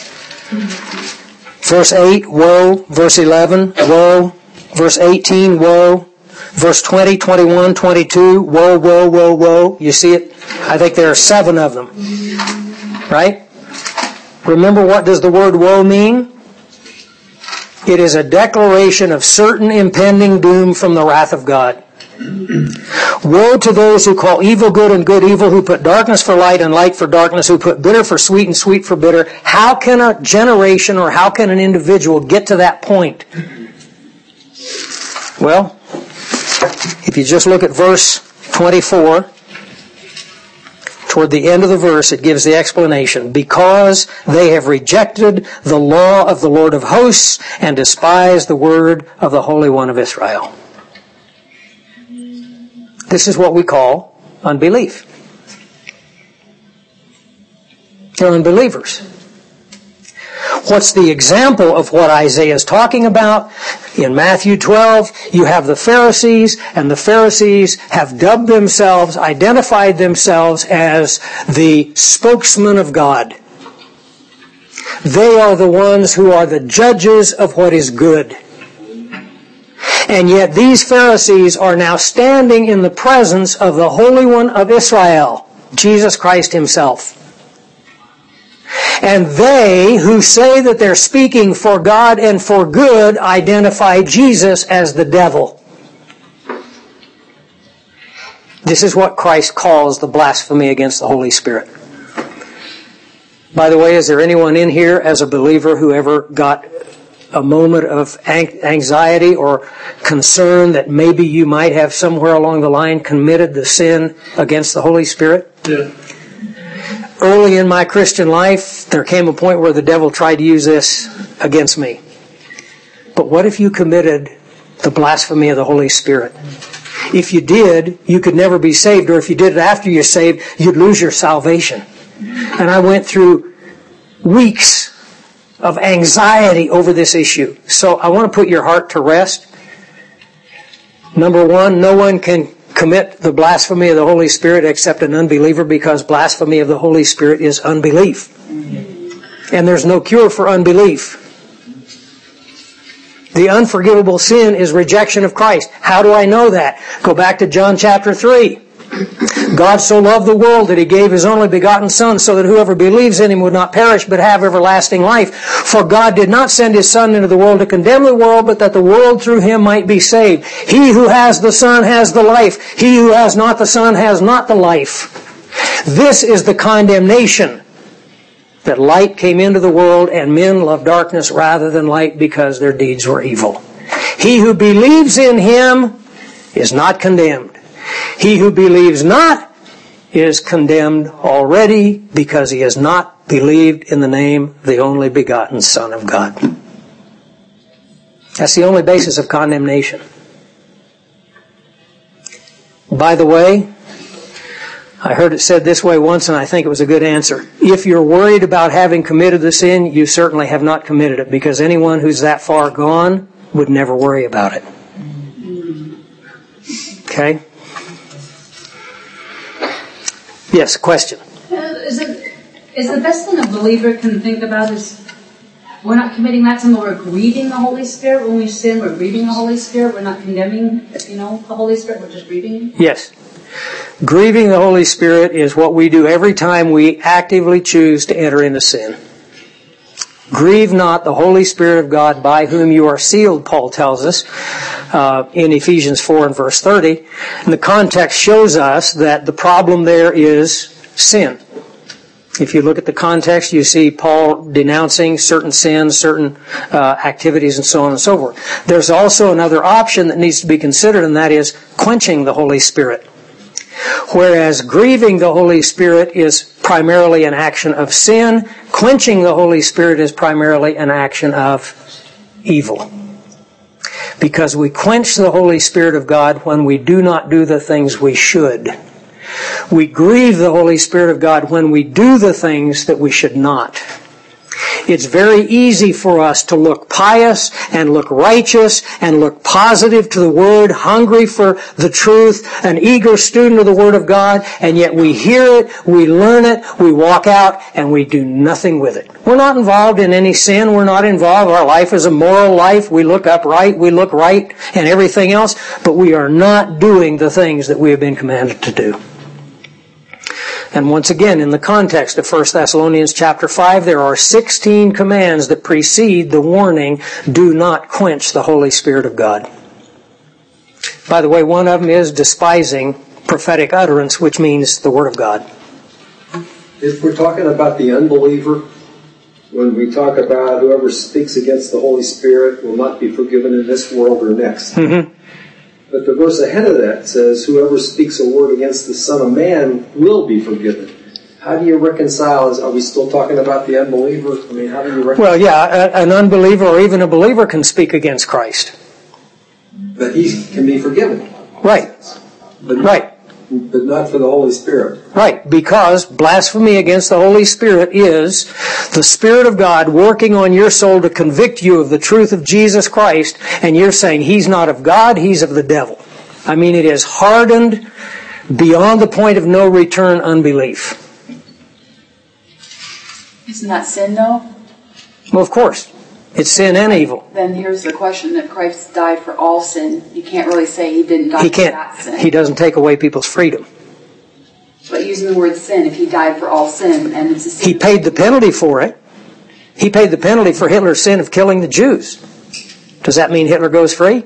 Speaker 1: Verse eight, woe. Verse eleven, woe. Verse eighteen, woe. Verse twenty, twenty-one, twenty-two, woe, woe, woe, woe. You see it? I think there are seven of them. Right? Remember, what does the word woe mean? It is a declaration of certain impending doom from the wrath of God. Woe to those who call evil good and good evil, who put darkness for light and light for darkness, who put bitter for sweet and sweet for bitter. How can a generation or how can an individual get to that point? Well, if you just look at verse twenty-four, toward the end of the verse, it gives the explanation. Because they have rejected the law of the Lord of hosts and despised the word of the Holy One of Israel. This is what we call unbelief. They're unbelievers. What's the example of what Isaiah is talking about? In Matthew twelve, you have the Pharisees, and the Pharisees have dubbed themselves, identified themselves as the spokesman of God. They are the ones who are the judges of what is good. And yet these Pharisees are now standing in the presence of the Holy One of Israel, Jesus Christ Himself. And they, who say that they're speaking for God and for good, identify Jesus as the devil. This is what Christ calls the blasphemy against the Holy Spirit. By the way, is there anyone in here as a believer who ever got a moment of anxiety or concern that maybe you might have somewhere along the line committed the sin against the Holy Spirit?
Speaker 5: Yeah.
Speaker 1: Early in my Christian life, there came a point where the devil tried to use this against me. But what if you committed the blasphemy of the Holy Spirit? If you did, you could never be saved, or if you did it after you're saved, you'd lose your salvation. And I went through weeks of anxiety over this issue. So I want to put your heart to rest. Number one, no one can commit the blasphemy of the Holy Spirit except an unbeliever, because blasphemy of the Holy Spirit is unbelief. And there's no cure for unbelief. The unforgivable sin is rejection of Christ. How do I know that? Go back to John chapter three. God so loved the world that He gave His only begotten Son, so that whoever believes in Him would not perish but have everlasting life. For God did not send His Son into the world to condemn the world, but that the world through Him might be saved. He who has the Son has the life. He who has not the Son has not the life. This is the condemnation, that light came into the world and men loved darkness rather than light because their deeds were evil. He who believes in Him is not condemned. He who believes not is condemned already, because he has not believed in the name of the only begotten Son of God. That's the only basis of condemnation. By the way, I heard it said this way once, and I think it was a good answer. If you're worried about having committed the sin, you certainly have not committed it, because anyone who's that far gone would never worry about it. Okay? Yes, question.
Speaker 6: Is it is the best thing a believer can think about is we're not committing that sin, but we're grieving the Holy Spirit. When we sin, we're grieving the Holy Spirit. We're not condemning, you know, the Holy Spirit. We're just grieving Him.
Speaker 1: Yes. Grieving the Holy Spirit is what we do every time we actively choose to enter into sin. Grieve not the Holy Spirit of God, by whom you are sealed, Paul tells us uh, in Ephesians four and verse thirty. And the context shows us that the problem there is sin. If you look at the context, you see Paul denouncing certain sins, certain uh, activities, and so on and so forth. There's also another option that needs to be considered, and that is quenching the Holy Spirit. Whereas grieving the Holy Spirit is primarily an action of sin, quenching the Holy Spirit is primarily an action of evil. Because we quench the Holy Spirit of God when we do not do the things we should. We grieve the Holy Spirit of God when we do the things that we should not. It's very easy for us to look pious and look righteous and look positive to the Word, hungry for the truth, an eager student of the Word of God, and yet we hear it, we learn it, we walk out, and we do nothing with it. We're not involved in any sin. We're not involved. Our life is a moral life. We look upright, we look right, and everything else, but we are not doing the things that we have been commanded to do. And once again, in the context of First Thessalonians chapter five, there are sixteen commands that precede the warning, do not quench the Holy Spirit of God. By the way, one of them is despising prophetic utterance, which means the Word of God.
Speaker 5: If we're talking about the unbeliever, when we talk about whoever speaks against the Holy Spirit will not be forgiven in this world or next.
Speaker 1: Mm-hmm.
Speaker 5: But the verse ahead of that says, whoever speaks a word against the Son of Man will be forgiven. How do you reconcile? Are we still talking about the unbeliever? I mean, how do you reconcile?
Speaker 1: Well, yeah, an unbeliever or even a believer can speak against Christ.
Speaker 5: But he can be forgiven.
Speaker 1: Right.
Speaker 5: But,
Speaker 1: right.
Speaker 5: But not for the Holy Spirit.
Speaker 1: Right, because blasphemy against the Holy Spirit is the Spirit of God working on your soul to convict you of the truth of Jesus Christ, and you're saying He's not of God, He's of the devil. I mean, it is hardened beyond the point of no return unbelief.
Speaker 7: Isn't that sin, though?
Speaker 1: Well, of course. It's sin and evil.
Speaker 7: Then here's the question, that Christ died for all sin. You can't really say He didn't die
Speaker 1: he
Speaker 7: for
Speaker 1: can't,
Speaker 7: that sin.
Speaker 1: He doesn't take away people's freedom.
Speaker 7: But using the word sin, if He died for all sin, and it's a sin...
Speaker 1: He paid the penalty for it. He paid the penalty for Hitler's sin of killing the Jews. Does that mean Hitler goes free?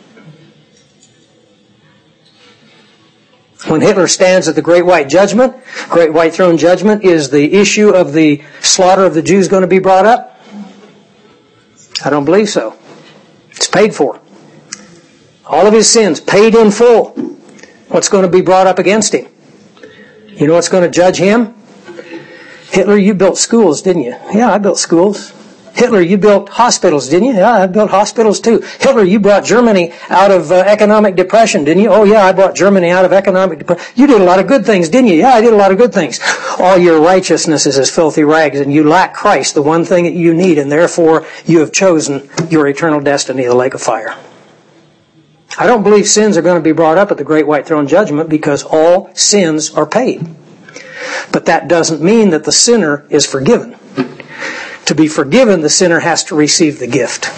Speaker 1: When Hitler stands at the Great White Judgment, Great White Throne Judgment, is the issue of the slaughter of the Jews going to be brought up? I don't believe so. It's paid for. All of his sins paid in full. What's going to be brought up against him? You know what's going to judge him? Hitler, you built schools, didn't you? Yeah, I built schools. Hitler, you built hospitals, didn't you? Yeah, I built hospitals too. Hitler, you brought Germany out of uh, economic depression, didn't you? Oh yeah, I brought Germany out of economic depression. You did a lot of good things, didn't you? Yeah, I did a lot of good things. All your righteousness is as filthy rags, and you lack Christ, the one thing that you need, and therefore you have chosen your eternal destiny, the lake of fire. I don't believe sins are going to be brought up at the Great White Throne Judgment because all sins are paid. But that doesn't mean that the sinner is forgiven. To be forgiven, the sinner has to receive the gift.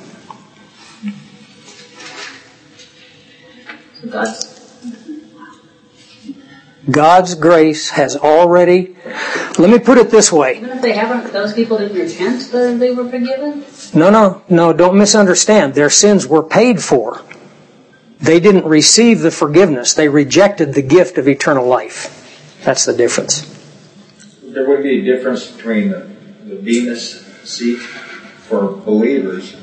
Speaker 1: God's grace has already... Let me put it this way.
Speaker 6: Even if they haven't, those people didn't repent, that they were forgiven?
Speaker 1: No, no, no, don't misunderstand. Their sins were paid for. They didn't receive the forgiveness. They rejected the gift of eternal life. That's the difference.
Speaker 8: There would be a difference between the, the Demas seat for believers.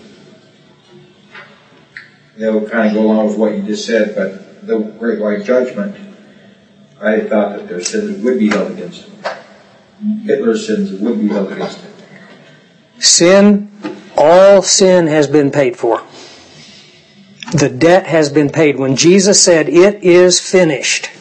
Speaker 8: They'll kind of go along with what you just said, but the Great White Judgment, I thought that their sins would be held against them. Hitler's sins would be held against him.
Speaker 1: Sin, all sin has been paid for. The debt has been paid. When Jesus said, "It is finished,"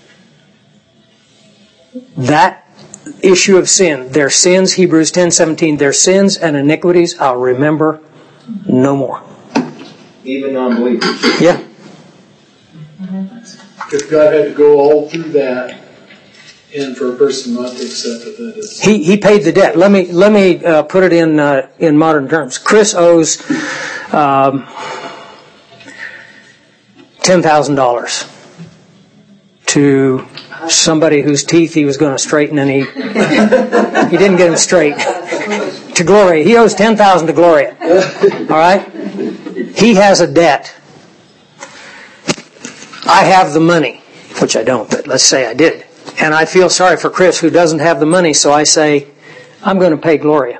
Speaker 1: that issue of sin, their sins, Hebrews ten seventeen, their sins and iniquities I'll remember no more.
Speaker 8: Even non-believers.
Speaker 1: Yeah.
Speaker 9: If God had to go all through that, and for a person not to accept it, that is...
Speaker 1: He he paid the debt. Let me let me uh, put it in uh, in modern terms. Chris owes um, ten thousand dollars to somebody whose teeth he was going to straighten, and he he didn't get them straight. To Gloria, he owes ten thousand to Gloria. All right, he has a debt. I have the money, which I don't, but let's say I did. And I feel sorry for Chris, who doesn't have the money, so I say, I'm going to pay Gloria.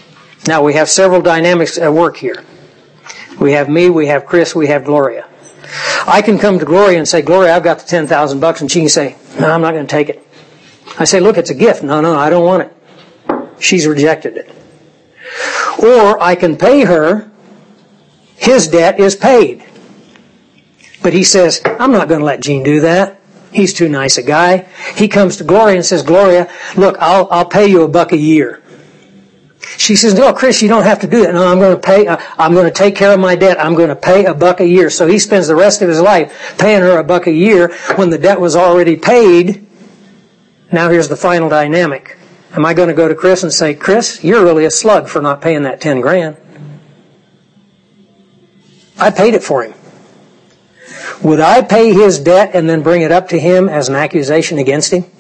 Speaker 1: Now, we have several dynamics at work here. We have me, we have Chris, we have Gloria. I can come to Gloria and say, Gloria, I've got the ten thousand bucks, and she can say, no, I'm not going to take it. I say, look, it's a gift. No, no, I don't want it. She's rejected it. Or I can pay her. His debt is paid. But he says, I'm not going to let Gene do that. He's too nice a guy. He comes to Gloria and says, Gloria, look, I'll I'll pay you a buck a year. She says, no, Chris, you don't have to do that. No, I'm going to pay, uh, I'm going to take care of my debt. I'm going to pay a buck a year. So he spends the rest of his life paying her a buck a year when the debt was already paid. Now here's the final dynamic. Am I going to go to Chris and say, Chris, you're really a slug for not paying that ten grand? I paid it for him. Would I pay his debt and then bring it up to him as an accusation against him?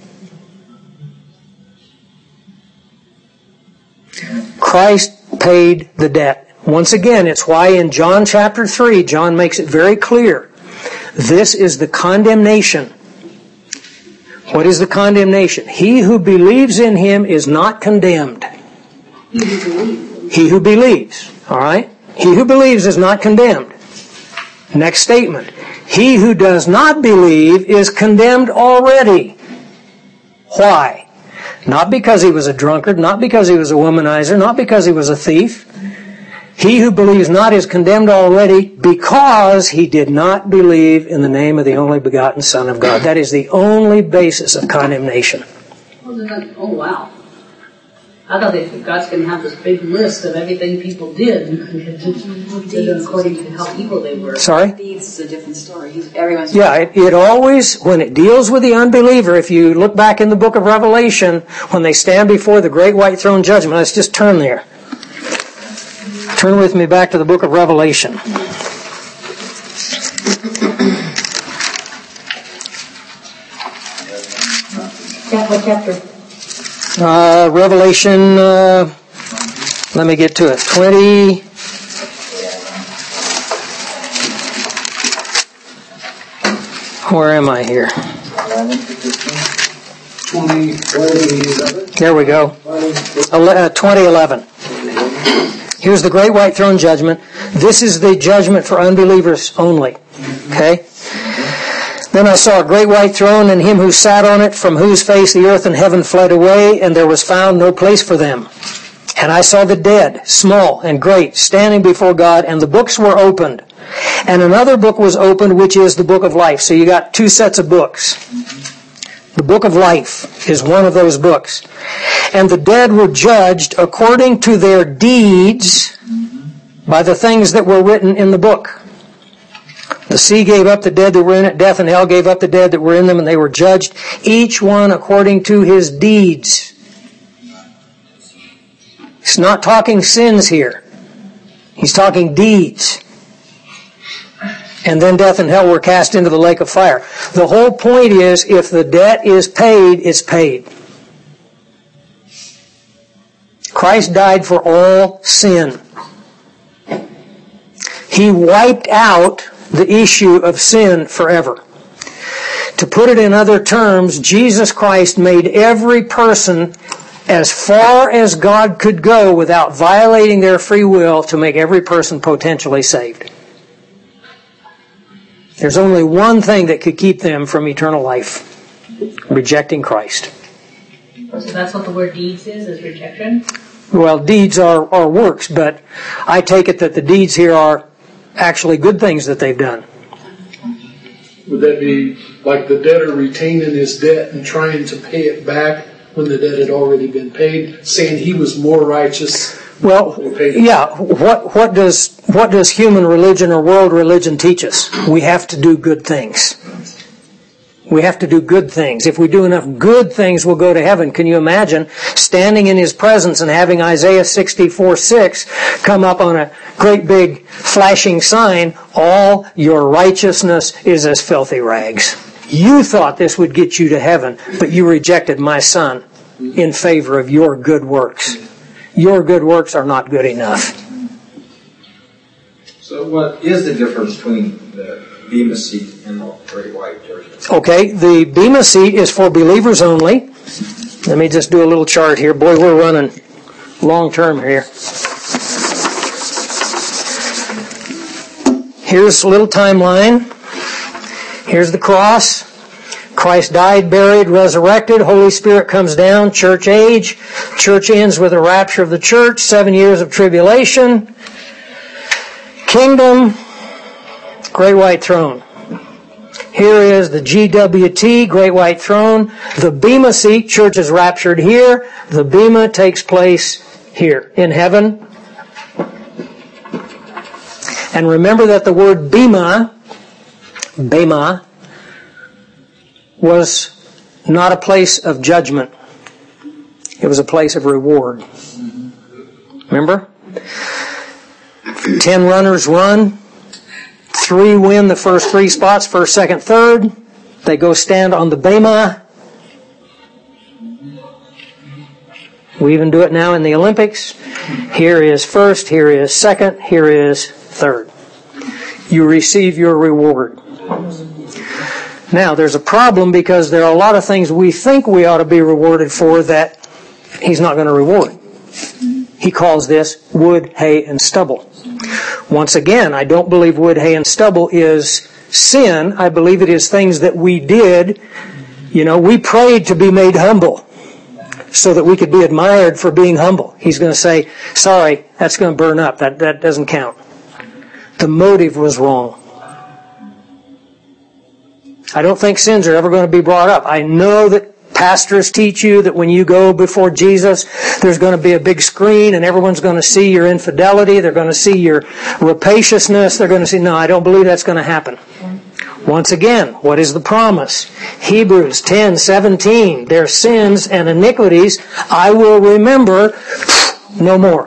Speaker 1: Christ paid the debt. Once again, it's why in John chapter three, John makes it very clear. This is the condemnation. What is the condemnation? He who believes in him is not condemned.
Speaker 6: He who believes.
Speaker 1: He who believes. All right? He who believes is not condemned. Next statement. He who does not believe is condemned already. Why? Not because he was a drunkard, not because he was a womanizer, not because he was a thief. He who believes not is condemned already because he did not believe in the name of the only begotten Son of God. That is the only basis of condemnation.
Speaker 6: Oh, wow. I thought that God's going to have this big list of everything people did, did according to how evil they were.
Speaker 1: Sorry?
Speaker 7: Deeds is a different story. He's, everyone's
Speaker 1: yeah, it, it always, when it deals with the unbeliever, if you look back in the book of Revelation, when they stand before the great white throne judgment, let's just turn there. Turn with me back to the book of Revelation.
Speaker 6: Yeah, what chapter?
Speaker 1: Uh, Revelation, uh, let me get to it. twenty. Where am I here? There we go. twenty eleven. Here's the great white throne judgment. This is the judgment for unbelievers only. Okay? Then I saw a great white throne and him who sat on it, from whose face the earth and heaven fled away, and there was found no place for them. And I saw the dead, small and great, standing before God, and the books were opened. And another book was opened, which is the book of life. So you got two sets of books. The book of life is one of those books. And the dead were judged according to their deeds by the things that were written in the book. The sea gave up the dead that were in it. Death and hell gave up the dead that were in them, and they were judged, each one according to his deeds. He's not talking sins here. He's talking deeds. And then death and hell were cast into the lake of fire. The whole point is, if the debt is paid, it's paid. Christ died for all sin. He wiped out the issue of sin forever. To put it in other terms, Jesus Christ made every person as far as God could go without violating their free will to make every person potentially saved. There's only one thing that could keep them from eternal life: rejecting Christ.
Speaker 6: So that's what the word deeds is, is rejection?
Speaker 1: Well, deeds are, are works, but I take it that the deeds here are actually good things that they've done.
Speaker 9: Would that be like the debtor retaining his debt and trying to pay it back when the debt had already been paid, saying he was more righteous?
Speaker 1: Well, yeah. What what does what does human religion or world religion teach us? We have to do good things. We have to do good things. If we do enough good things, we'll go to heaven. Can you imagine standing in His presence and having Isaiah sixty-four six come up on a great big flashing sign, all your righteousness is as filthy rags. You thought this would get you to heaven, but you rejected my Son in favor of your good works. Your good works are not good enough.
Speaker 8: So what is the difference between the Bema seat and the Great White Judgment?
Speaker 1: Okay, the Bema seat is for believers only. Let me just do a little chart here. Boy, we're running long term here. Here's a little timeline. Here's the cross. Christ died, buried, resurrected. Holy Spirit comes down. Church age. Church ends with a rapture of the church. Seven years of tribulation. Kingdom. Great white throne. Here is the G W T, Great White Throne. The Bema seat. Church is raptured here. The Bema takes place here in heaven. And remember that the word Bema, Bema, was not a place of judgment. It was a place of reward. Remember? Ten runners run. Three win the first three spots, first, second, third. They go stand on the Bema. We even do it now in the Olympics. Here is first, here is second, here is third. You receive your reward. Now, there's a problem because there are a lot of things we think we ought to be rewarded for that He's not going to reward. He calls this wood, hay, and stubble. Once again, I don't believe wood, hay, and stubble is sin. I believe it is things that we did. You know, we prayed to be made humble so that we could be admired for being humble. He's going to say, sorry, that's going to burn up. That, that doesn't count. The motive was wrong. I don't think sins are ever going to be brought up. I know that pastors teach you that when you go before Jesus, there's going to be a big screen and everyone's going to see your infidelity. They're going to see your rapaciousness. They're going to see, no, I don't believe that's going to happen. Once again, what is the promise? Hebrews ten seventeen. Their sins and iniquities I will remember no more.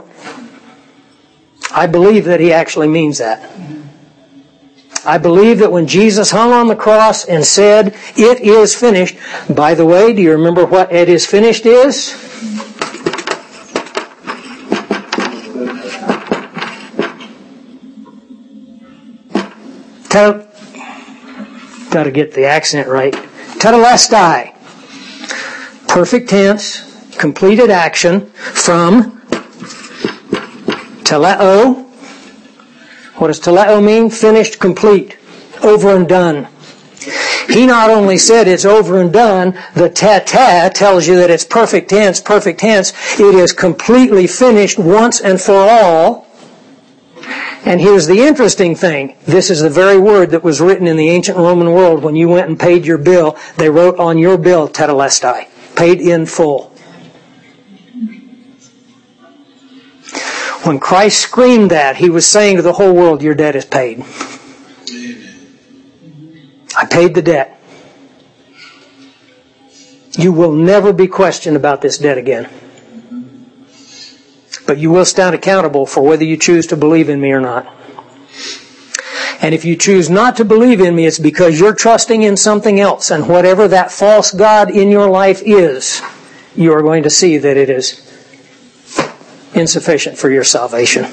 Speaker 1: I believe that he actually means that. I believe that when Jesus hung on the cross and said, it is finished. By the way, do you remember what it is finished is? Tel- Got to get the accent right. Tetelestai. Perfect tense, completed action from teleo. What does teleo mean? Finished, complete, over and done. He not only said it's over and done, the tete tells you that it's perfect tense, perfect tense. It is completely finished once and for all. And here's the interesting thing. This is the very word that was written in the ancient Roman world when you went and paid your bill. They wrote on your bill, tetelestai, paid in full. When Christ screamed that, He was saying to the whole world, your debt is paid. I paid the debt. You will never be questioned about this debt again. But you will stand accountable for whether you choose to believe in me or not. And if you choose not to believe in me, it's because you're trusting in something else. And whatever that false god in your life is, you are going to see that it is insufficient for your salvation.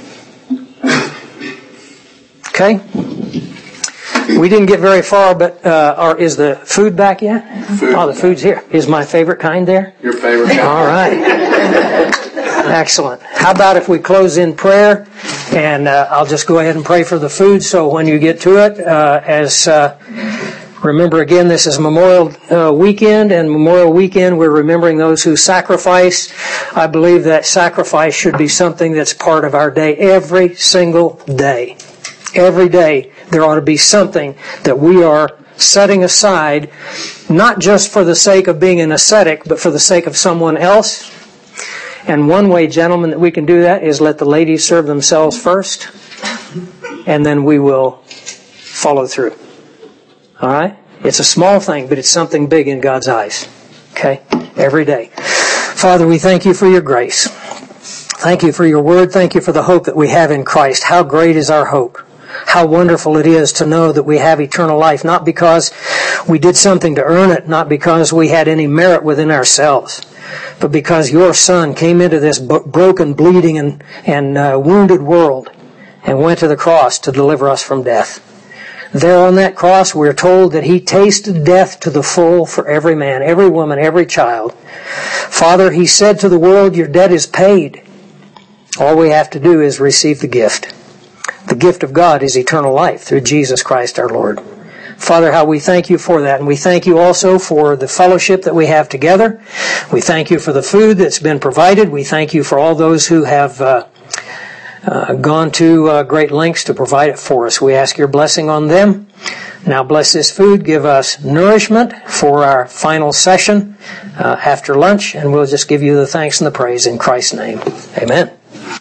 Speaker 1: Okay? We didn't get very far, but uh, are, is the food back yet?
Speaker 2: Food.
Speaker 1: Oh, the food's here. Is my favorite kind there?
Speaker 2: Your favorite kind.
Speaker 1: All right. Excellent. How about if we close in prayer, and uh, I'll just go ahead and pray for the food, so when you get to it, uh, as uh, remember again, this is Memorial uh, Weekend, and Memorial Weekend we're remembering those who sacrifice. I believe that sacrifice should be something that's part of our day every single day. Every day there ought to be something that we are setting aside, not just for the sake of being an ascetic, but for the sake of someone else. And one way, gentlemen, that we can do that is let the ladies serve themselves first, and then we will follow through. All right? It's a small thing, but it's something big in God's eyes. Okay? Every day. Father, we thank you for your grace. Thank you for your word. Thank you for the hope that we have in Christ. How great is our hope. How wonderful it is to know that we have eternal life, not because we did something to earn it, not because we had any merit within ourselves, but because your Son came into this broken, bleeding, and, and uh, wounded world and went to the cross to deliver us from death. There on that cross, we're told that He tasted death to the full for every man, every woman, every child. Father, He said to the world, your debt is paid. All we have to do is receive the gift. The gift of God is eternal life through Jesus Christ our Lord. Father, how we thank you for that. And we thank you also for the fellowship that we have together. We thank you for the food that's been provided. We thank you for all those who have uh, uh, gone to uh, great lengths to provide it for us. We ask your blessing on them. Now bless this food. Give us nourishment for our final session uh, after lunch. And we'll just give you the thanks and the praise in Christ's name. Amen.